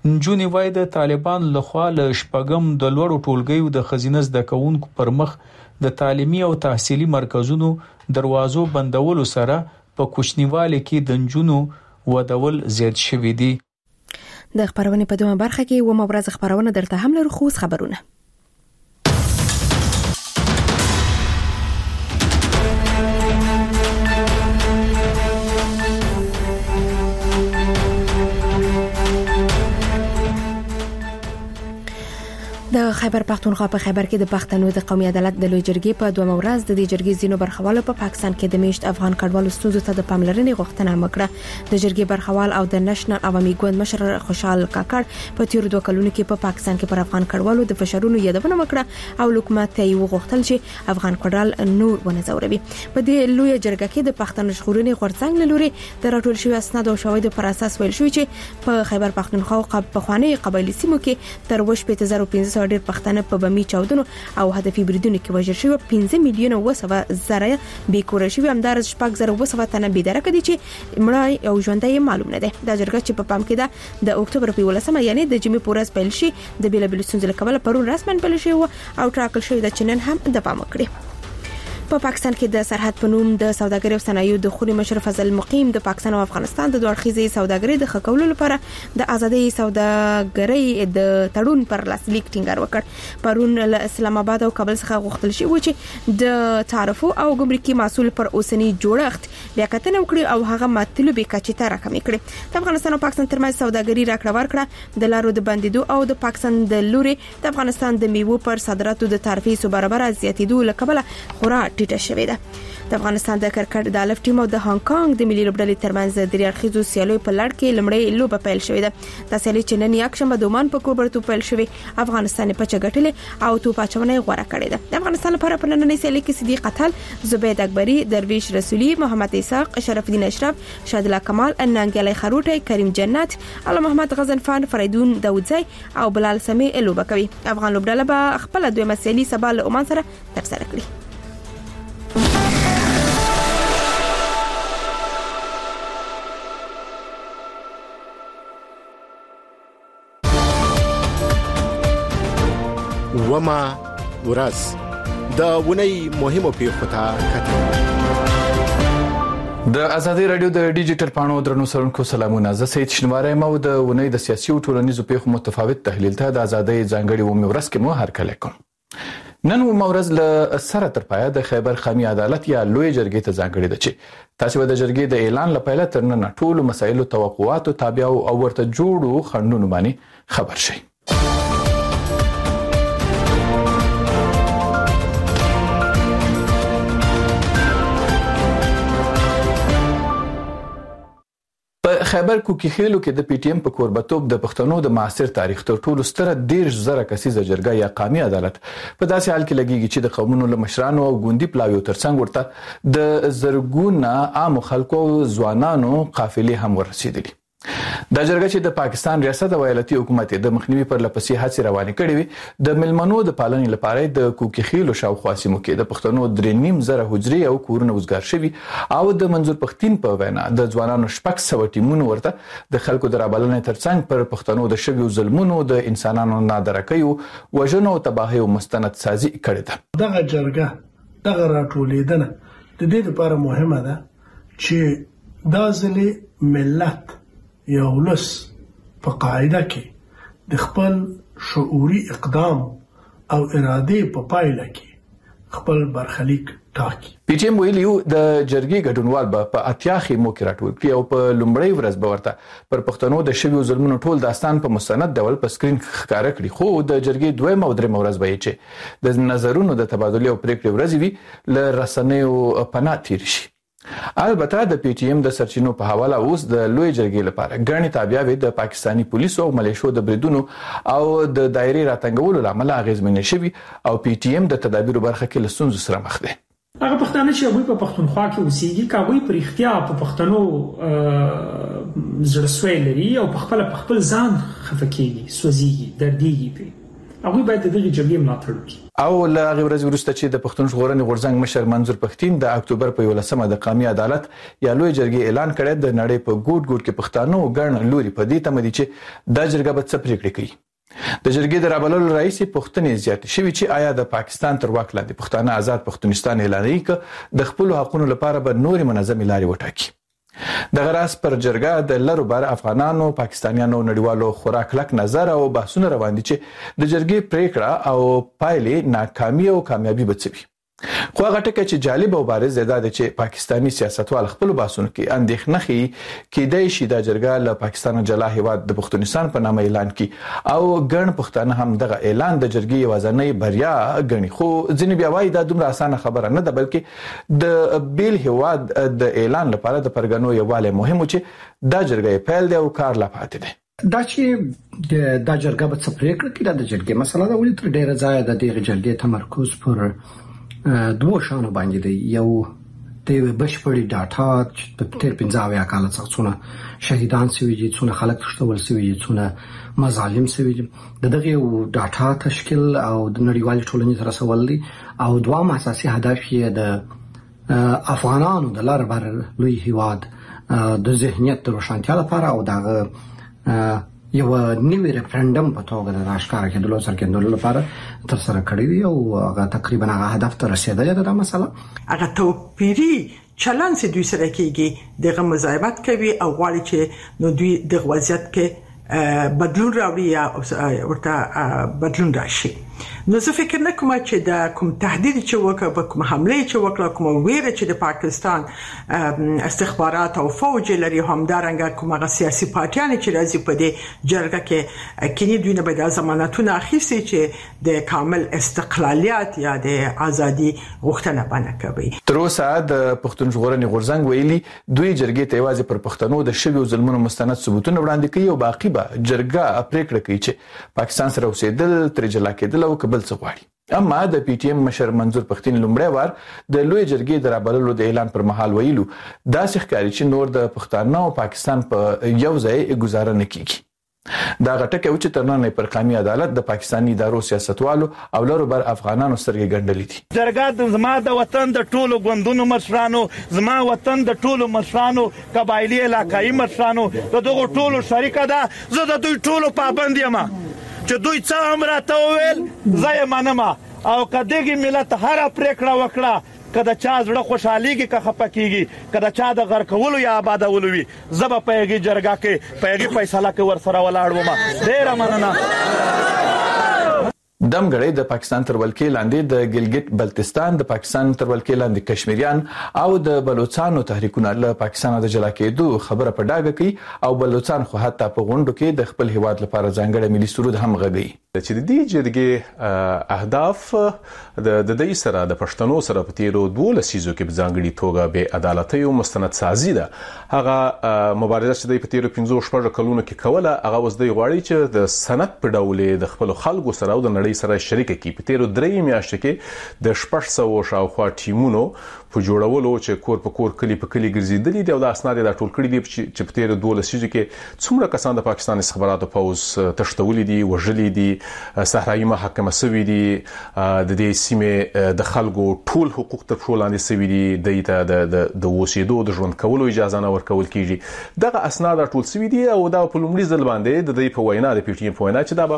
نجونې وای د طالبان لخوا له شپږم د لوړو ټولګیو د خزینه زده کوونکو پر مخ د تعلیمي او تحصیلي مرکزونو دروازو بندولو سره په کوچنیوالي کې د نجونو ودول زیات شوې دي. د خبرونه په دومره برخه کې و مبرز خبرونه درته هم لرو خو خبرونه د خیبر پختونخوا په خیبر کې د پښتنو د قومي عدالت د لوی جرګې په دوه ورځ د دې جرګې زینو برخوالو په پاکستان کې د میشت افغان کډوالو ستونزو ته د پاملرنې غوښتنه وکړه. د جرګې برخوال او د نېشنل عوامي ګوند مشر خوشحال کاکړ په تیر 2 کلونو کې په پاکستان کې پر افغان کډوالو د فشارونو یادونه وکړه او حکومت ته یې وغوښتل چې افغان کډوال نور ونځوروي. په دې لوی جرګه کې د پښتون ژغورنې غورځنګ لوري د راټول شوی اسناد او شواهد پر اساس ویل شوی چې په خیبر پختونخوا په خواني قبایلی سیمو کې تر 1500 ډیر پښتانه په بمی چاودنو او هدفي بریدونو کې وژل شوی 15 میلیون وسوه زره بیکور شوی همدار 6000 تنه بيداره کړي چې مړای او ژوندۍ معلوم نه ده. د جرګه چې په پام کې ده د اکتوبر په 18 یعنی د جمعې پورز پیل شي د بیلابل ستونزې لکه پرون رسمن پیل شي او ټاکل شوی د چنن هم د پام کړي. په پاکستان کې د سرحد په نوم د سوداګرۍ او صنایعو د خوري مشر فضل مقیم د پاکستان او افغانستان د دوړخیزي سوداګرۍ د خکولو لپاره د ازادي سوداګرۍ د تړون پر لاسلیک ټینګار وکړ. پرون له اسلام آباد او کابل څخه غوښتل شوی چې د تعرفو او ګمرکي محصول پر اوسنی جوړښت بیا کتنه وکړي او هغه مطلوبې کچې ته راکمې کړي. د افغانستان او پاکستان ترمنځ سوداګري راکړه ورکړه د لارو د بندیدو او د پاکستان د لوري د افغانستان د میوو پر صادراتو د تعرفې سو برابر زیاتېدو لکبله خورا ټیټه شوې ده. د افغانستان د کرکټ د الف ټیم او د هانګ کانګ د ملي لوبډلې ترمنځ د ریاضیزو سیالو په لړ کې لمړی لوبه پیل شوې ده. د سیالي چې نن یکشنبه د عمان په کوبرتو پیل شوې افغانستان په چګټلې او توپ اچونه غوړه کړې ده. د افغانستان لپاره په نننۍ سیالي کې صدیق قتل، زبید اکبری، درویش رسولی، محمد اسحاق، شرف الدین اشرف، شادله کمال، اننګلی خروټی، کریم جنت، الله محمد غزنفان، فریدون داودزی او بلال سمی لوبه کوي. افغان لوبډله به خپل دویمه سیالي سبا له عمان سره ترسره کړي. وما ورځ د ونی مهمو پیښو ته کتل. د ازادي رادیو د ډیجیټل پاڼو درنو سرونکو سلامونه. زه سید شنواره مو د ونی د سیاسي او ټولنیزو پیښو متفاوت تحلیل ته د ازادي ځانګړي و مورس کې مو هرکله کوم. نن و مورز له سره تر پایا د خیبر قومي عدالت یا لوی جرګې ته ځانګړي ده چې تاسو د جرګې د اعلان لپاره تر نن ټول مسایلو توقعات او تابع او ورته جوړو خندونو باندې خبر شي. خیبر کوکیخیلو کې د پی ټی ایم په کوربتوب د پښتنو د معاصر تاریخ تر ټولو ستره 10,000 کسیزه جرګه یا قومي عدالت په داسې حال کې لګیږي چې د قومونو له مشرانو او ګوندی پلاویو ترڅنګ ورته د زرګونه عام خلکو ځوانانو قافلې هم ورسېدلي. د جرګه چې د پاکستان ریاست او ایالتي حکومت د مخنیوي پر لپسې هڅې روانې کړې وي د ملمنو د پالنې لپاره د کوکیخیلو شاوخوا سیمو کې د پښتنو 3.5 حجري او کورونه وزګار شوي او د منظور پښتين په وینا د ځوانانو 600 ټیمونو ورته د خلکو د رابلنې ترڅنګ پر پښتنو د شویو ظلمونو د انسانانو نادرکیو وژنو او تباہي او مستند سازي کړې ده. دغه جرګه دغه راټولیدنه د دې لپاره مهمه ده چې دا ځلې ملت یا ولس په قاعده کې د خپل شعوري اقدام او اراده په پایله کې خپل برخلیک ټاکي. پی ټی ایم ویلیو د جرګې ګډونوال په اتیاخي مو کې راټول کړي او په لومړی ورځ به ورته پر پښتنو د شویو ظلمونو ټول داستان په مستند ډول په سکرین ښکاره کړي. خو د جرګې دویم او دریم ورځ به چې د نظرونو د تبادله او پریکړې ورځ وي ل رسنیو پناه تیر شي. البته د پی ټی ایم د سرچینو په حواله اوس د لوی جرګې لپاره غړنی تابعوي د پاکستانی پولیسو او ملیشو د بریدونو او د دایري راتنګولو لامل اغیزمن شوی او پی ټی ایم د تدابیر برخه کې لسونز سره مخ دي. هغه پښتانه چې هغه په پښتونخوا کې اوسېږي کاوی پر اختیا په پښتنو زړسوي لري او په خپل ځان خفکیږي سوځيږي درديږي هغه باید دغه جرګې ملاتړ وکړي. او له هغه ورځ وروسته چې د پښتون ژغورنې غورځنګ مشر منظور پښتين د اکتوبر په 11مه د قومي عدالت یا لوی جرګې اعلان کړی، د نړۍ په ګوټ ګوټ کې پښتانه ګڼ لوري په دې تمه دي چې دا جرګه به څه پریکړه کوي. د جرګې د رابللو رئیس پښتنې زیات شوی چې آیا د پاکستان تر واک لاندې پښتانه آزاد پښتونستان اعلانوي ک د خپل حقوقو لپاره به نوري منظمې لارې وټاکي. د غراس پر جرګه د لرو بار افغانانو، پاکستانیانو، نړیوالو خوراک لک نظر او بحثونه روان دي چې د جرګې پریکړه او پایلې ناکامي او کامیابی بچوي. خو هغه ټکي چې جالب او بارز ده چې پاکستانی سیاستوال خپل باسون کې اندېښنه خي کېدای شي د جرګه له پاکستان جلا هیواد د پښتونستان په نامه اعلان کړي او ګڼ پښتانه هم دغه اعلان د جرګې یوازنۍ بریا ګڼي. خو ځینې بیا وایي دا دومره اسانه خبره نه ده، بلکې د بیل هیواد د اعلان لپاره د پرګنو یواله مهم چې دا جرګې پیل دی او کار لا پاتې دی. دا چې دا جرګه به څه پریکړه کوي د جرګې مسله ده، ولې تر ډیره ځای د دې جرګې تمرکز پر دوه شانو باندې دی. یو د بشپړی ډاټا چې په تیر 15 کال څخه څونه شهیدان شوي دي، څونه خلک تښتول شوي دي، څونه مظالم شوي دي، دغه ډاټا تشکیل او د نړیوال ټولنې سره رسول دي. او دوام اساسي هدف یې د افغانانو د لار بر لوی هیواد د ذهنیت د روښانتیا لپاره او دغه یو نوی ریفرندم په توګه د اشکار کېدلو سرګندلو لپاره تر سره کړی دی او هغه تقریبا هغه هدف ته رسیدلی ده. د مسله هغه توپیری چلن چې دوی سره کېږي دغه مزایمت کوي او غواړي چې نو دوی د وضعیت کې بدلون راوړي یا ورته بدلون راشي. نو زه فکر نه کوم چې د کوم تهدید چې وکړ په کوم حمله چې وکړه، کوم ویره چې د پاکستان استخبارات او فوج لري، همدارنګه کومه سیاسي پارټیان چې راځي په دې جرګه کې کینی دوی نه به د ضمانتونه اخیستي چې د کامل استقلالیت یا د ازادي غوښتنه باندې کوي. تر اوسه د پښتون ژغورنې غورځنګ ویلي دوی جرګې ته یوازې پر پښتنو د شویو ظلمونو مستند ثبوتونه وړاندې کوي او باقی به جرګه پریکړه کوي چې پاکستان سره اوسېدل تر جلا کېدل او قبل څه غواړي. اما د پی ټی ایم مشر منظور پښتين لومړی وار د لوی جرګې د رابللو د اعلان پر مهال ویلو دا ښکاري چې نور د پښتانه او پاکستان په یو ځای گزاره نه کیږي. دا غټکه چې ترنه پر قومي عدالت د پاکستاني ادارو سیاستوالو او لرو بر افغانانو سترګې ګنډلې دي. جرګه د زما د وطن د ټولو غوندونو مشرانو، زما وطن د ټولو مشرانو، قبایلی علاقايي مشرانو دغه ټولو شریک ده. زه د دوی ټولو پابند یم چې دوی څه هم راته وویل زه یې منم او کدیږي ملت هر پریکړه وکړه کله چا زړه خوشحاليږي که خپکیږي کله چا د غر کولو یا آبادولو وي زب پېږي جرګه کې پېږي فیصله کې ور سره ولاړ ومه. ډېر مننه. دمګړی د پاکستان تر ولکې لاندې د ګلګت بلتستان، د پاکستان تر ولکې لاندې کشمیریان او د بلوچستانو تحریکونه له پاکستان د جلا کېدو خبره په ډاګه کوي او بلوچستان خو حتی په غونډو کې د خپل هیواد لپاره ځانګړی ملي سرود هم غږوي. چې د دې جرګې اهداف د دې سره د پښتنو سره په تیرو 12 لسیزو کې په ځانګړي توګه به عدالتي او مستند سازي ده. هغه مبارزه چې د په تیرو 15 کلونو کې کوله هغه اوس د غواړي چې د سند په ډول د خپل خلکو سره او د نړۍ سره شریک کړي. په تیرو 3 میاشتو کې د 600 شاوخوا ټیمونو په جوړولو چې کور په کور کلی په کلی ګرځیدلي دي او د اسناد د ټول کړي دي چې په تیر 12 لسیزو کې څومره کسان د پاکستان استخباراتو پوز تښتولي دي، وژلي دي، صحرایي محاکمه شوي دي، د دې سیمې د خلکو ټول حقوق تر پښو لاندې شوي دي، د اوسېدو د ژوند کولو اجازه نه ورکول کیږي. دغه اسناد ټول شوي دي او دا په لومړي ځل باندې د دې په وینا د پی ټی ایم په وینا چې دا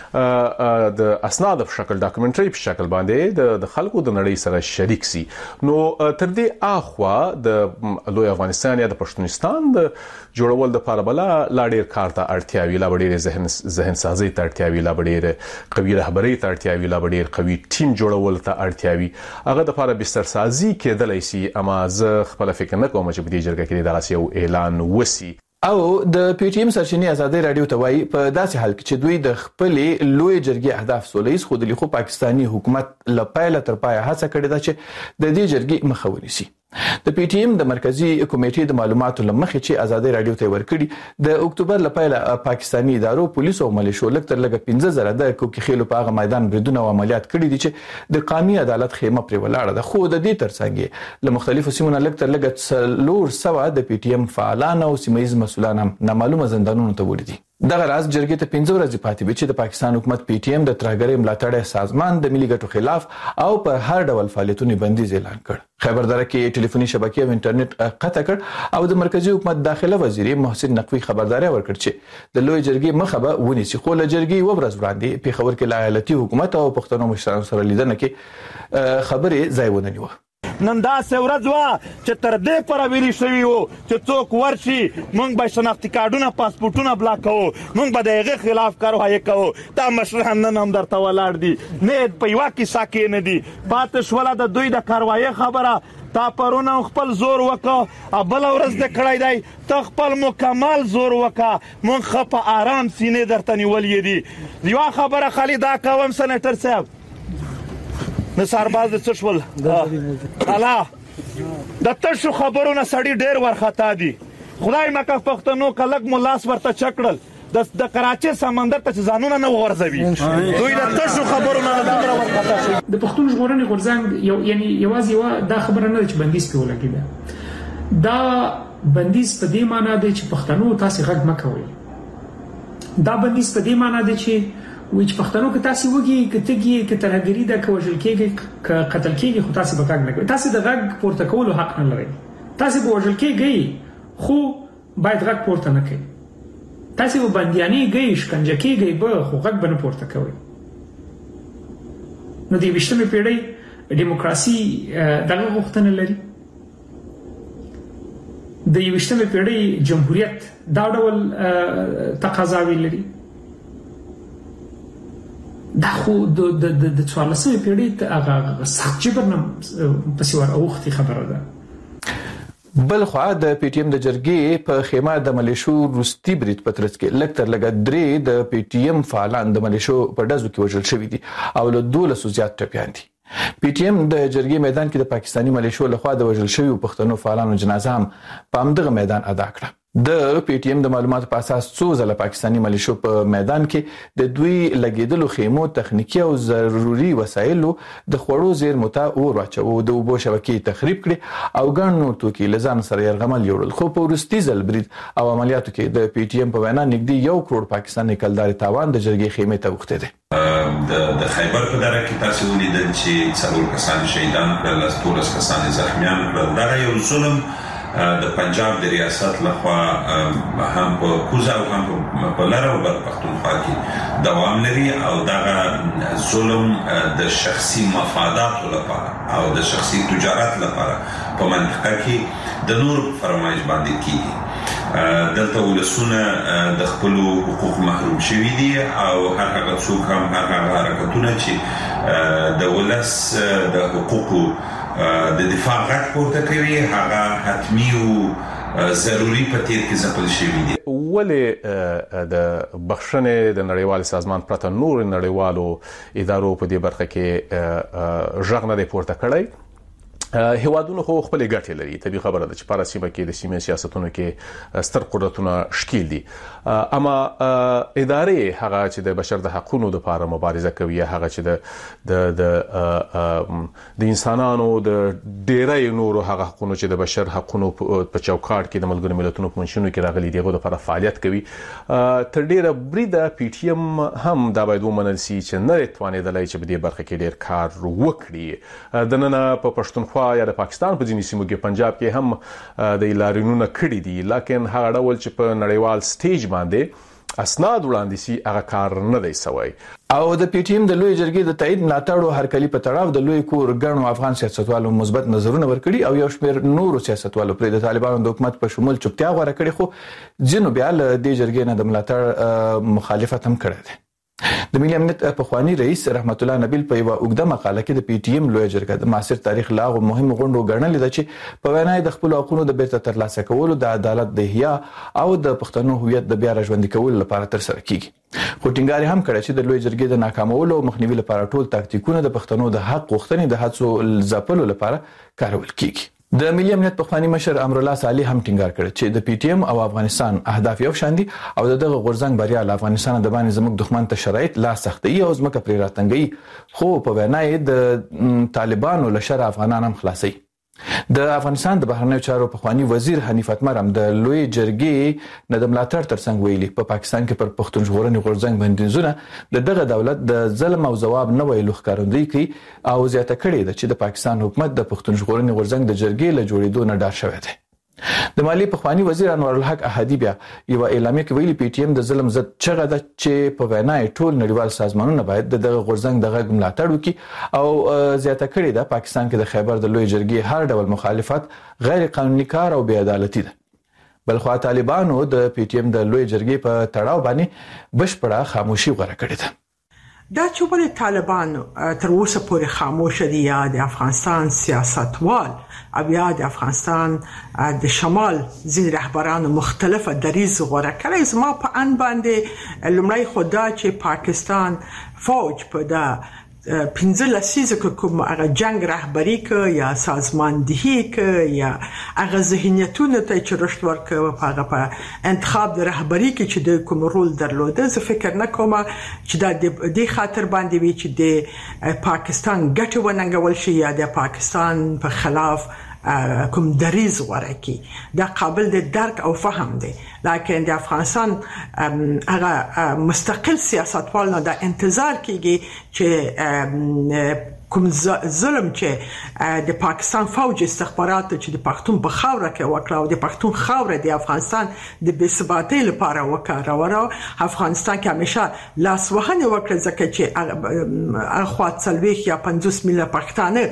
به د اسناد په شکل ډاکومنټري په شکل باندې د خلکو د نړۍ سره شریک سي. نو تر دې اخوا د لوی افغانستان یا د پښتونستان د جوړول د لپاره بل لا ډیر کار ته اړتیا وی، لا ډیر ذهن سازي ته اړتیا وی، لا ډیر قوي رهبري ته اړتیا وی، لا ډیر قوي ټیم جوړول ته اړتیا وی. هغه د لپاره بستر سازي کېدلای شي. اما زه خپل فکر نه کوم چې په دې جرګه کې دغه یو اعلان وسی. او د پی ټی ایم سرچینې ازادي رادیو ته وایي په داسې حال کې چې دوی د خپلې لوی جرګې اهداف سولهییز خو د پاکستاني حکومت له پیله تر پایه هڅه کړې ده چې د دې جرګې مخه ونیسي. د پی ټی ایم د مرکزی کمیټې د معلوماتو لمخې چې ازادي رادیو ته ورکړي د اکتوبر لپاره پاکستاني ادارو پولیسو او ملیشو لکتر لګ 15000 د کوکي خېلو په هغه میدان بریدونه او عملیات کړي دي چې د قومي عدالت خیمه پر ولاړه ده. خو د دې ترڅنګ له مختلفو سیمونو لکتر لګ 300 د پی ټی ایم فعالان او سیمایي مسولان هم نامعلومه زندانونو ته وړي دي. دغه راز جرګې ته 15 ورځې پاتې وي چې د پاکستان حکومت پی ټی ایم د ترهګرۍ ملاتړ سازمان د ملي ګټو خلاف او پر هر ډول فعالیتونو بندیز اعلان کړ. خبردار کې ټلیفوني شبکې او انټرنیټ قطع کړ او د مرکزی حکومت داخله وزیر محسن نقوی خبرداري ورکړ چې د لوی جرګې مخه به ونیسي. خو له جرګې ورځ وړاندې پیښور کې لایالتي حکومت او پښتنو مشرانو سره لیدنه کې خبرې ځای ونه نیو. نن دا ورځ وا چې تر دې پر ویلي شوی وو چې څوک ورشي مونږ به شناختی کارتونه پاسپورتونه بلاک کوو مونږ به دغه خلاف کاروایی کوو. دا مشران نن هم درته ولاړ دي نه په یو کې ساکې نه دي پاتې شوله د دوی د کاروایی خبره تا پرونه خپل زور وکړه بل ورځ د کړای دی ته خپل مکمل زور وکړه مونږ خپ آرام سینې درته نیولې دي. یو خبره خالي دا کوم سېنیټر صاحب نصارباز د څشول الله د تاسو خبرونه سړی ډیر ورختا دي. خدای مکه پښتنو کلک ملاس ورته چکړل د کراچي سمندر ته ځانونه نه ورځوي دوی د تاسو خبرونه نه ډیر ورختا شي. د پښتون ژغورنې غورځنګ یعنی یوازې یو دا خبره نه چې بندیز په ولګي دا بندیز په دې معنی دی چې پښتنو تاسو غږ مکوئ. دا بندیز په دې معنی دی چې وچ پښتنو کې تاسو وګي کتهږي کترګری د کوجل کېږي قتل کېږي خو تاسو به غږ نه کوي. تاسو د غږ پورته کولو حق نه لرئ. تاسو به وجل کېږي خو باید غږ پورته نه کوي. تاسو به بندياني گئی شکنجه کېږي به خو غږ به نه پورته کوي. نو د 20مې پیړۍ دیموکراسي دغه غوښتنه لري. د 20مې پیړۍ جمهوریت دا ډول تقاضاوي لري. دا خو د 14مې پیړۍ ته هغه سخت جبر نه پسې ور اوختي خبره ده. بل خو د پی ټی ایم د جرګې په خیمه د ملیشو روستي برید پترڅ کې لکتر لګا درې د پی ټی ایم فعالان د ملیشو په ډزو کې وژل شوي دي او له 12 زیات ټپیان دي. پی ټی ایم د جرګې میدان کې د پاکستانی ملیشو لخوا د وژل شوي پښتنو فعالانو جنازه هم په همدغه میدان ادا کړه. د پی ټی ایم د معلوماتو په اساس څو ځله پاکستانی ملیشو په میدان کې د دوی لګیدلو خیمو تخنیکی او ضروري وسایلو د خوړو زیرمو ته اور واچو د اوبو شبکې تخریب کړي او ګڼ نور توکي لزان سره یرغمل یوړل. خو په وروستي ځل برید او عملیاتو کې د پی ټی ایم په وینا نږدې 1 کروڑ پاکستاني کلدار تاوان د جرګې خیمې ته وخته دي. د خیبر په دره کې تاسو ولیدل چې څلور کسان شهیدان کړل 13 کسان زخمیان کړل. دا یو ظلم د پنجاب د ریاست لخوا هم په کوزه او هم په لاره او بر پښتونخوا کې دوام لري او دا ظلم د شخصي مفادات لپاره او د شخصي تجارت لپاره په منطقه کې د نور فرمایش باندې کیږي. دلته ولسونه د خپل حقوق محروم شوي دي او هر هغه څوک هم هر هغه حرکتونه چې د ولس د حقوقو د دفاع غږ پورته کوي هغه حتمی او ضروری په تیر کې ځپل شوی دي. ولې د بخښنې د نړیوال سازمان پرته نور نړیوالو ادارو په دې برخه کې ژغ نه پورته کړی؟ هیوادونو خو خپل ګټې لري. طبي خبره ده چې په سیمه کې د سیمې سیاستونو کې ستر قدرتونه شکیل دي اما ادارې هغه چې د بشر د حقوقو لپاره مبارزه کوي هغه چې د انسانانو د ډیرې نورو هغه حقوقو چې د بشر حقوقو په چوکاټ کې د ملګرو ملتونو په منشنو کې راغلي دغه لپاره فعالیت کوي. تر ډیره بریده پی ټی ایم هم دا باید ومنل شي چې نه توانیدلای چې په دې برخه کې ډیر کار وکړي. د نن په پښتونخوا یا د پاکستان په ځینې سیمو کې پنجاب کې هم د لارینونه کړي دي لکه هغه ډول چې په نړیوال سټیج باندې اسناد وړاندې سي هغه کار نه دی سوی. او د پی ټی ایم د لوی جرګې د تایید ملاتړ هرکلی په تړاو د لوی کور غنو افغان سیاستوالو مثبت نظرونه ورکړي او یو شمېر نورو سیاستوالو پر د طالبانو د حکومت په شمول چوپتیا غوړه کړي خو ځینو بیا له دې جرګې نه د ملاتړ مخالفت هم کړی دی. د ملي امنیت پخوانی رئیس رحمت الله نبیل په یو اوږده مقاله کې د پی ټی ایم لوی جرګه د معاصر تاریخ لاغو مهم غونډو ګڼلې ده چې په وینا د خپل حقوقو د بیرته ترلاسه کولو د عدالت د احیا او د پښتنو هویت د بیا راژوندي کولو لپاره تر سره کیږي. خو ټینګار هم کړی چې د لوی جرګې د ناکامولو او مخنیوي لپاره ټول تاکتیکونه د پښتنو د حق غوښتنې د هڅو ځپلو لپاره کارول کیږي. د ملي امنیت پخوانی مشر امرالله صالح هم ټینګار کړی چې د پی ټی ایم او افغانستان اهداف یو شان دي او دغه غورځنګ بریا له افغانستان د باندې زموږ دښمن ته شرایط لا سختي او زموږ پرې راتنګي خو په وینا د طالبانو له شر افغانان هم خلاصي. د افغانستان د بهرنیو چارو پخوانی وزیر حنیف اتمر هم د لوی جرګې نه د ملاتړ ترڅنګ ویلي په پاکستان کې پر پښتون ژغورنې غورځنګ بندیزونه د دولت د ظلم او ځواب نه ویلو ښکارندوی کوي او زیاته کړې ده چې د پاکستان حکومت د پښتون ژغورنې غورځنګ د جرګې له جوړېدو نه ډار شوی دی. د مالی پخوانی وزیر انور الحق احدی بیا یو اعلامیه کې ویلي پی ټی ایم د ظلم ضد چغه ده چې په وینا ټول نړیوال سازمانونه باید د غورځنګ د غږ ملاتړ وکړي او زیاته کړې ده پاکستان کې د خیبر د لوی جرګې هر ډول مخالفت غیر قانوني کار او بې عدالتي ده. بلخوا طالبانو د پی ټی ایم د لوی جرګې په تړاو باندې بشپړه خاموشي غوړه کړې ده. دا چې ولې طالبان تر اوسه پورې خاموش دي یا د افغانستان سیاستوال او یا د افغانستان د شمال ځینې رهبرانو مختلفه دریځ غوره کړی، زما په ان باندې لومړی خدا چې پاکستان فوج په د 15 لسیزه کوم هغه جنگ رهبری ک یا سازماندهی ک یا هغه ذهنیتونه ته چې رشد ورکړ په انتخاب د رهبری کې چې د کوم رول درلوده، زه فکر نه کوم چې دا د خاطر باندې وي چې د پاکستان ګټه وننګول شي یا د پاکستان په خلاف کوم دریز غوړه کی. دا قابل د درک او فهم دی، لکه د افغانستان هغه مستقل سیاستوال نه دا انتظار کیږي چې کوم ظلم چې د پاکستان فوج استخباراتو چې د پښتون په خاوره کې وکړه او د پښتون خاوره د افغانستان د بې ثباتۍ لپاره وکړه، افغانستان کې همیشه لاس وهنه وکړه ځکه چې اخوا 40 یا 50 میلیونه پښتانه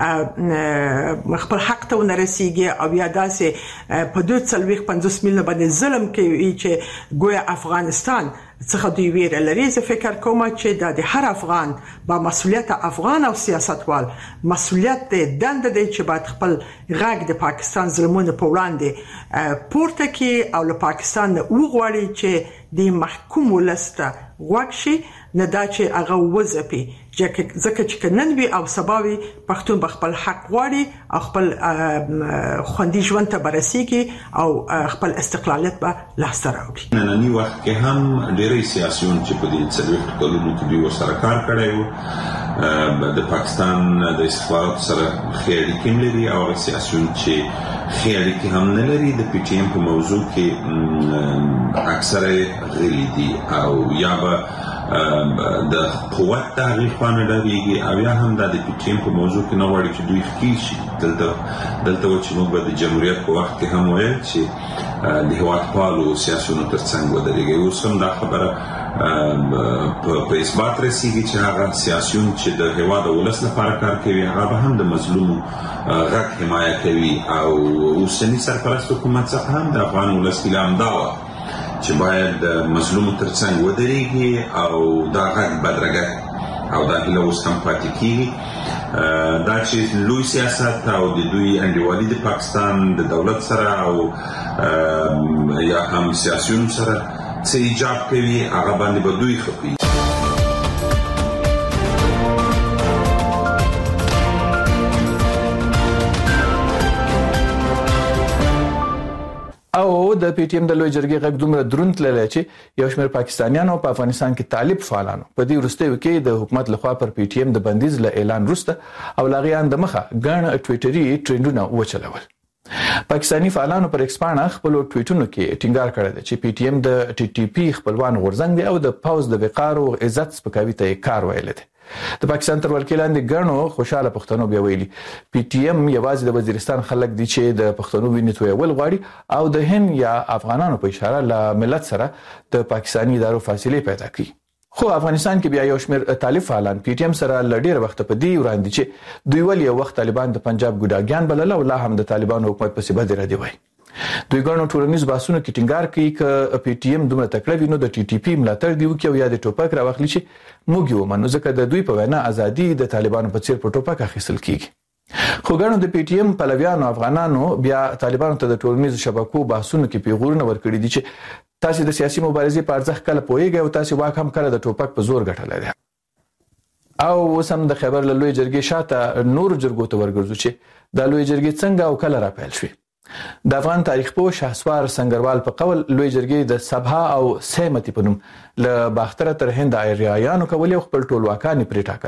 خپل حق ته ورسیږي او یا داسې په 250 میلیونه باندې ظلم کوي چې ګویا افغانستان څخه دوی ویره لري. زه فکر کوم چې د هر افغان با مسؤلیت افغان او سیاستوال مسؤلیت دند دی چې باید خپل غږ د پاکستان ظلمونو په وړاندې پورته کړي او له پاکستان وغواړي چې د محکوم ولسته غوږ شي، نه دا چې هغه وځپي ځکه چې نن وی او سباوي پښتون بخپل حق غواړي او خپل خوندي ژوند ته برسيږي او خپل استقلالیت به لاسته راوړي. نننی وخت کې هم ډېری سیاسيون چې په دې څلوېښت کلونو کې دوی سره کار کړی وو د پاکستان د استخباراتو سره ښې اړیکې لري او سیاسيون چې ښې اړیکې هم نه لري د پی ټی ایم په موضوع کې اکثره غلي دي او یا به د قوت تاریخ باندې ډاریږي او یا هم د پی ټی ایم په موضوع کې نه وړي چې دوی ښکي شي. دلته چې موږ د جمهوریت په وخت کې هم ویل چې د هیوادپالو سیاسيونو ترڅنګ ودرېږي. اوس هم دا خبره په اثبات رسیږي چې هغه سیاسيون چې د هیواد او ولس لپاره کار کوي هغه به هم د مظلومو غږ حمایه کوي او اوسنی سرپرست حکومت څخه هم د افغان ولس اعلان دا و چې باید مظلوم ترڅنګ ودرېږي او دا غږ بدرګه او دا هیله اوس هم پاتې کیږي. دا چې لوی سیاست او د دوی انډیوالي د پاکستان د دولت سره او یا هم سیاسيون سره څه ایجاب کوي هغه باندې به دوی خپي. او د پی ټی ایم د لوی جرګې غږ دومره دروند تللی چې یو شمېر پاکستانیانو په افغانستان کې طالب فعالانو په دې وروستیو کې د حکومت لخوا پر پی ټی ایم د بندیز له اعلان وروسته او لاغیان د مخه ګڼ ټویټري ټرندونه وچلول. پاکستانی فعالانو پر ایکس باندې خپل ټویټونو کې ټینګار کړی دی چې پی ټی ایم د ټي ټي پی خپلوان غورځنګ دی او د پاوز د وقار او عزت سپکاوي ته کار ویل دي. د پاکستان تر ولکې لاندې ګڼو خوشاله پښتنو بیا ویلي پی ټی ایم یوازې د وزیرستان خلک دي چې د پښتنو وینې تویول غواړي او د هند یا افغانانو په اشاره له ملت سره د پاکستاني ادارو فاصله پیدا کوي. خو افغانستان کې بیا یو شمېر طالب فعالان پی ټی ایم سره لډیر وخت په دې وړاندې چې دوی ول یو وخت طالبان د پنجاب ګډاګیان بلل او لا هم د طالبانو حکومت په سبا دی را دی وای. دوی ګڼو ټولنیز بحثونو کې ټینګار کوي چې پی ټی ایم دومره تکړه وي نو د ټي ټي پی ملاتړ دی او یا د ټوپک راوخلی شي موږ یو منو ځکه د دوی په وینا ازادي د طالبانو په څیر په ټوپک اخیستل کیږي. خو ګڼو د پی ټی ایم پلویانو افغانانو بیا طالبانو ته د ټولنیز شبکو بحثونو کې پیغورونه ورکړي دي چې تاسو د سیاسي مبارزې په ارزښت کله پوهیږئ او تاسو واک هم کله د ټوپک په زور ګټلای دی. او سم د خیبر له لوی جرګې شاته نور جرګو ته ورګرځو چې د لوی جرګې څنګه او کله را پیل شوه. د افغان تاریخ پوه شهسوار سنگروال په قول لوی جرګې د سبها او سیمتی په نوم له باختره تر هند آریایانو کولې خپل ټولواکان پرې ټاکل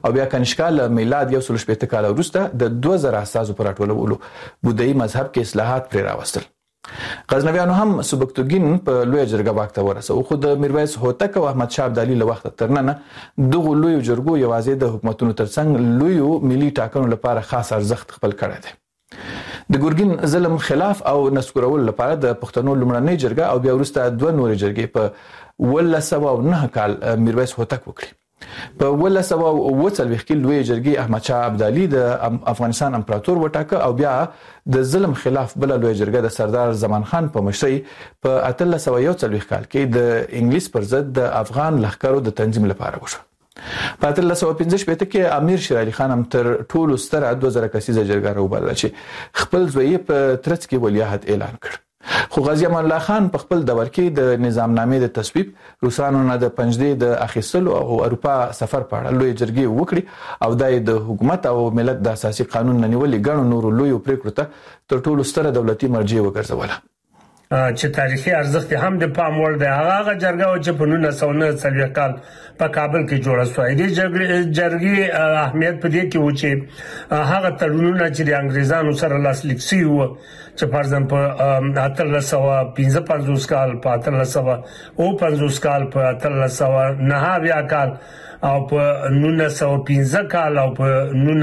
او بیا کنیشکا له میلاد 180 کال وروسته د 2000 اساسو پر ټولولو بودایي مذهب کې اصلاحات پر راوستل. غزنویانو هم سبکتګین په لوی جرګه واک ته ورسو خو د میرویس هوتک او احمد شاه ابدالي له وخت ترننه دغه لوی جرګو یوازې د حکومتونو ترڅنګ لوی ملي ټاکنو لپاره خاص ارزښت خپل کړی دی. د ګورګین ظلم خلاف او نسکورول لپاره د پښتنو لومړنۍ جرګه او بیا وروسته دوه نورې جرګې په 1909 کال میرویس هوتک وکړي. په 1940 کې لوی جرګې احمد شاه ابدالي د افغانستان امپراتور وټاکه او بیا د ظلم خلاف بل لوی جرګه د سردار زمان خان په مشرۍ په 1841 کال کې د انګلیس پر ضد د افغان لښکرو د تنظیم لپاره وشو. په 1815 کې امیر شیر علي خان هم تر ټولو ستره 2000 کسیزه جرګه راوبلله چې خپل زوی په ترڅ کې ولیعهد اعلان کړ. خو غازی امان الله خان په خپل دور کې د نظام نامې د تصویب روسانو نه د پنځدې د اخیستلو او اروپا سفر په اړه لوی جرګې وکړي او د حکومت او ملت د اساسي قانون نه نیولې ګڼو نورو لوی پریکړو ته تر ټولو ستره دولتي مرجع وګرځوله. چې تاریخي ارزښت هم د پام وړ دی. هغه جرګه چې په 1909 کال په کابل کې جوړه شوې د جرګې اهمیت په دې کې و چې هغه تړونونه چې د انګريزانو سره لاسلیک شوي وو چې فرضاً په 1855 کال په 1850 کال په 1890 کال او په 1915 کال او په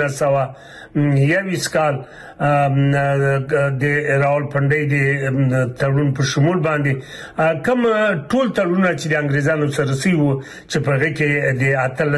1921 کال د راول پندای د تړون په شمول باندې کوم ټول تړونونه چې د انګريزانو سره سیو چې په هغه کې د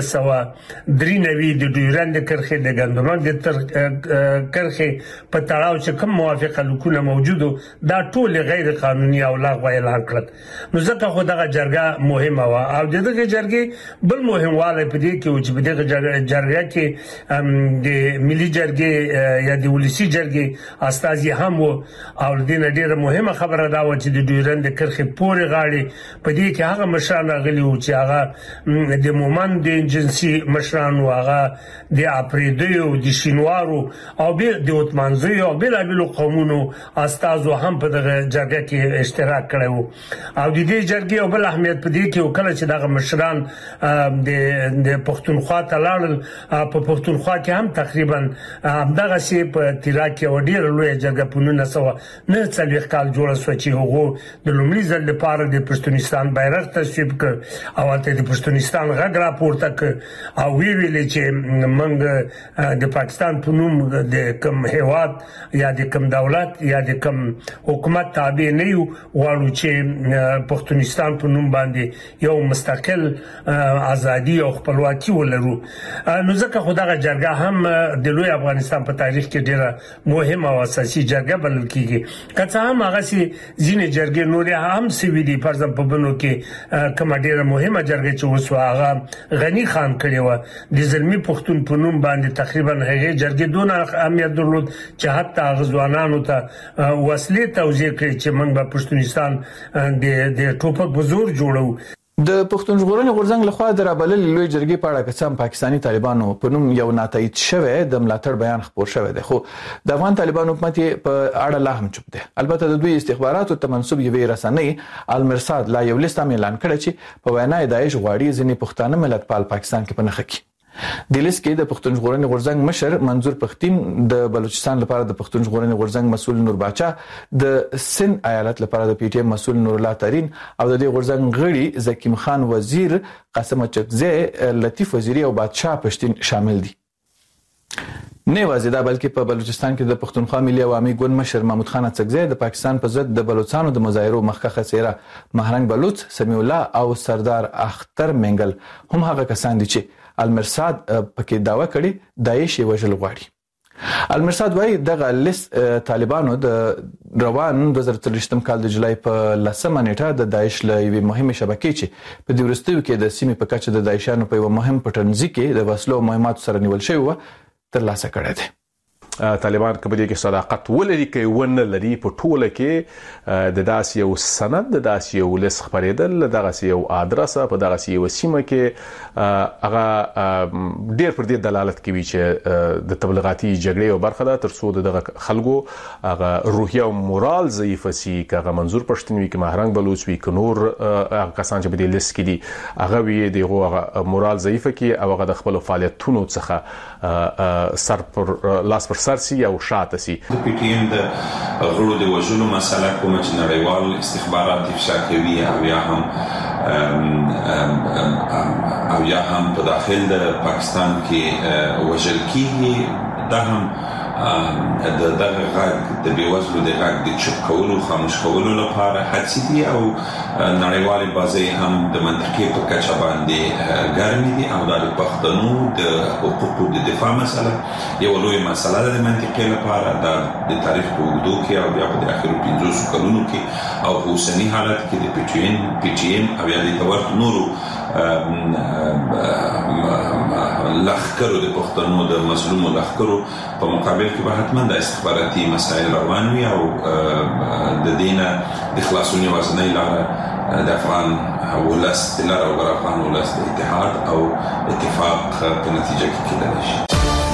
1893 د ډیورند کرخه د ګندمن د کرخه په تړاو چې کوم موافقه لیکونه موجوده دا ټول غیر قانوني او لغوه اعلان کړل. نو ځکه خو دغه جرګه مهمه و او دغه جرګه بل مهمواله په دې کې چې په دغه جرګه کې د ملي جرګې یا د ولسی جرګې استازي هم او د دې ډیره مهمه خبره دا و چې د ډیورند کرخه پورې غاړي په دې کې هغه مشران غلي و چې هغه د مومند د جنسي مشران او هغه د اپریدیو د شینوارو او د اوتمانزیو او بل قومونو استازو هم په دغه جرګه کې اشتراک کړو او د دې جرګې او بل اهمیت په دې کې وکړه چې دغه مشران د پښتونخوا ته لاړل. په پښتونخوا کې هم تقریبا دغه شی په تیراکي او ډیر لوی جرګه په 1909 کال جوړه شو چې هغه د لومړي ځل لپاره د پښتونستان بیرغ تصویب کړ او ته د پښتونستان غږ راپورته کړ او ویل چې موږ د پاکستان په نوم د کوم هیواد یا د کوم دولت یا د کوم حکومت تابع نه یو غواړو چې پښتونستان په نوم باندې یو مستقل ازادي او خپلواکي ولرو. نو ځکه خدای جرګه هم د لوی افغانستان په تاریخ کې ډیره مهمه او اساسي جرګه بلل کیږي. کله هم هغه سي ځینې جرګې نور هم سوي دي پر ځم په بنو کې کومه ډیره مهمه جرګه چې وسو هغه غنی خان کړي و د زلمی پښتون په نوم باندې تقریبا هغه جرګې دون اهمیت درلود چې حتی غزوانانو ته وسلې توزیع کړي چې موږ په پښتونستان د ټوپک بزور جوړو. د پښتون ژغورنې غورځنګ لخوا د رابلل لوی جرګې په اړه قسم پاکستانی طالبانو په نوم یو ناتایید شوی د ملاتړ بیان خبر شوی دی خو د افغان طالبانو حکومت په اړه لا هم چوپ دی. البته د دوی استخباراتو ته منسوب یوې رسنۍ المرصاد لا یو لیست اعلان کړی چې په وینا داعش غواړي ځینې پښتانه ملت پال پاکستان کې پنهخه کړي. د لیست کې د پښتون ژغورنې غورځنګ مشر منظور پښتين د بلوچستان لپاره د پښتون ژغورنې غورځنګ مسول نور باچا د سند ایالت لپاره د پی ټی ایم مسول نور الله ترين او د دې غورځنګ غړي زکیم خان وزیر قاسم چکزی لطیف وزیری او بادشاه پښتين شامل دي. نه وازیدا بلکې په بلوچستان کې د پښتونخوا ملي عوامي ګوند مشر محمود خان اڅکزی د پاکستان په ضد د بلوچستانو د مظاهرو مخکخه څیره مهرنګ بلوچ سمیع الله او سردار اختر منګل هم هغه کسان دي چې المرصاد پکې داوا کړي داعش یې وژل غواړي. المرصاد وايي دغه لیست طالبانو د روان 2023 کال د جولای په 10 نیټه د داعش له یوې مهمه شبکې چې په دې ورستیو کې د سیمې په کچه د داعشانو په یو مهم پټنځي کې د وسلو مهمات سره نیول شوی و تر لاسه کړی دی. طالبان کبدي کې صداقت ولري کوي ونه لري په ټوله کې د داسې یو سند د داسې یو لیس خبرېدل دغه یو ادرسه په دغه یو سیمه کې هغه ډېر پر دې دلالت کوي چې د تبلیغاتي جګړې او برخه ده ترڅو دغه خلکو هغه روحیه او مورال ضعیف سي کغه منظور پښتون وي کې مهرنګ بلوچ وي ک نور هغه کسان چې په دې لیس کې دي هغه وی دغه مورال ضعیف کې او هغه د خپل فعالیتونو څخه سر پر لاس پر سرسي او شاته سي د پی ټی ایم د غړو د وژلو مسله کوم چې نړیوال استخبارات افشا کوي او یا هم په داخل د پاکستان کې وژل کیږي دا هم دغه غږ د بیوزلو د غږ د چوپ کولو خاموش کولو لپاره هڅې دي او نړیوال بازي هم د منطقي په کچه باندې ګرمي دي او د پښتنو د حقوقو د دفاع مسله یو لوی مسله ده د منطقي لپاره د تاریخ په اوږدو کې او بیا په اخرو 50 کلونو کې او په اوسنی حالت کې د پی ټی ایم او یا د تورت نورو لخکرو د پښتنو د مظلومو لخکرو په مقابل کې به حتما د استخباراتي مسایل روان وي او د دینه د خلاصون وزنۍ لاره د افغان ولس د لاره او د افغان ولس د اتحاد او اتفاق په نتیجه کې کېدلی شي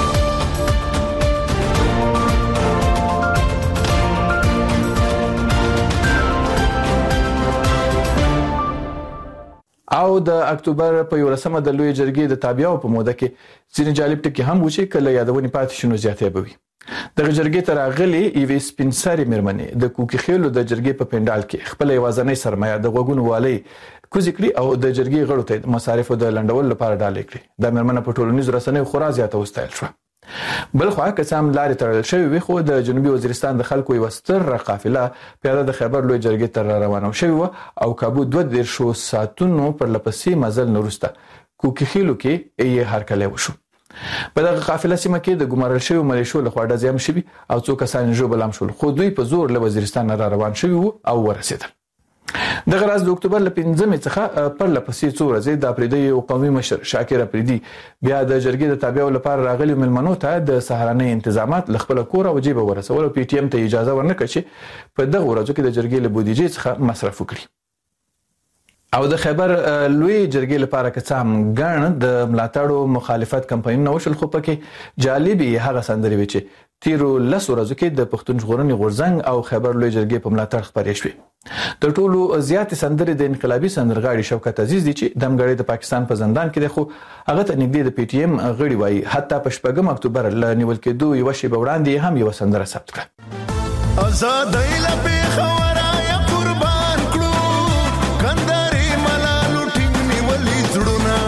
او د اکتوبر په 11مه د لوی جرګې د تابعیو په موده کې ځینې جالب ټکي هم وشي کله یادونې پاتې شنو زیاتې به وي د جرګې تر اغلي ایوي سپینساري مرمنې د کوکي خېلو د جرګې په پندال کې خپل یوازنۍ سرمایه د غوګونو والی کوزیکړي او د جرګې غړو ته مصارفو د لنډول لپاره ډالې کړې د مرمنه په ټولنیزو رسنیو خورا زیاته وستایل شو بلخوا قسم لارې تړل شوی وي خو د جنوبي وزیرستان د خلکو یو ستر قافله پیاده د خیبر لوی جرګې تر روانه شوی او کابو 2 ساعتونو پر لپسې مزل نورسته کوکي خېلو کې یې هرکله وشو په دغه قافله سیمه کې د ګمارل شوی ملیشو له خوا ډزیم شوی او څو کسان ژوبلام شول خو دوی په زور له وزیرستان را روان شوی او ورسېدل د غراز د اکتوبر ل 15 څخه پر لپسې څو ورځې د افریدي او قومي مشر شاکر افریدي بیا د جرګې د تابعو لپاره راغلي ملمنو ته د سهارنۍ انتظامات لخپل کور او جيبه ورسول او پی ټی ایم ته اجازه ورنکړه چې په دغه ورځو کې د جرګې له بودیجې څخه مصرف وکړي او د خیبر لوی جرګې لپاره کڅام ګڼ د ملاتړو مخالفت کمپاین نو شل خو پکې جالبي هغه سندري وچی تیرو لس ورځو کې د پښتون ژغورنې غورځنګ او خیبر لوی جرګې په ملاتړ خبرې شوې د ټولو زیات سندري د انقلابي سندرغاړي شوکت عزیز دي چې دمګړې د پاکستان په زندان کې دی خو هغه ته نږدې د پی ټی ایم غړي وایي حتی په 8 اکتوبر ل نیول کېدو یو شی به وړاندې هم یو سندره ثبت کړه آزاد ایله په خورا یا قربان کړو کنداري ملالو ټینګ نیولې زړونه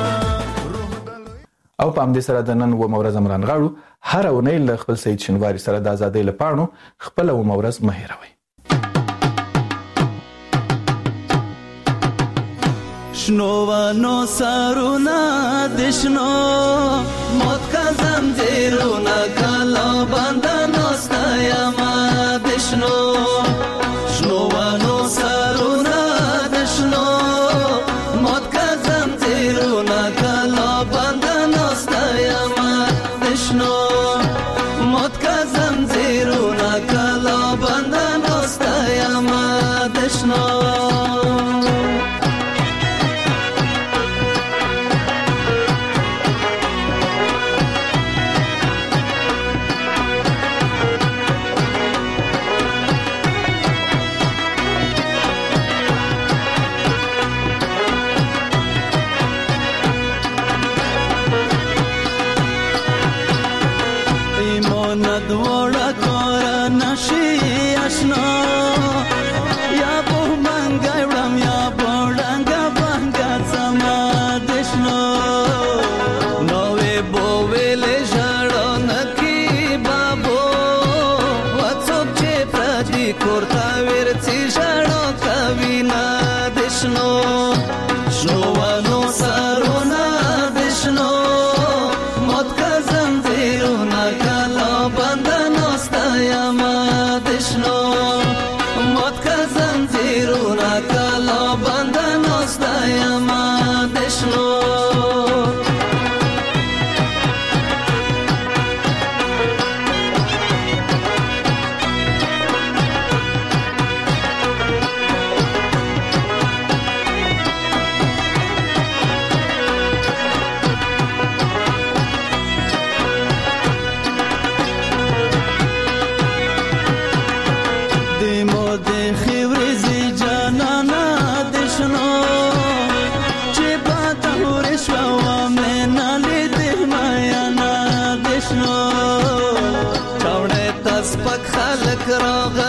او په همدې سره د نن و مورز امران غاړو هر اونۍ ل خپل سید شنواری سره د آزادۍ لپاره خپل و مورز مهیروي شنوانو سارونا دشنو موت کا زنجیرونا کلا بندانو ستایما دشنو شنوانو سارونا دشنو موت کا زنجیرونا کلا بندانو ستایما دشنو موت کا زنجیرونا کلا بندانو ستایما دشنو کراغ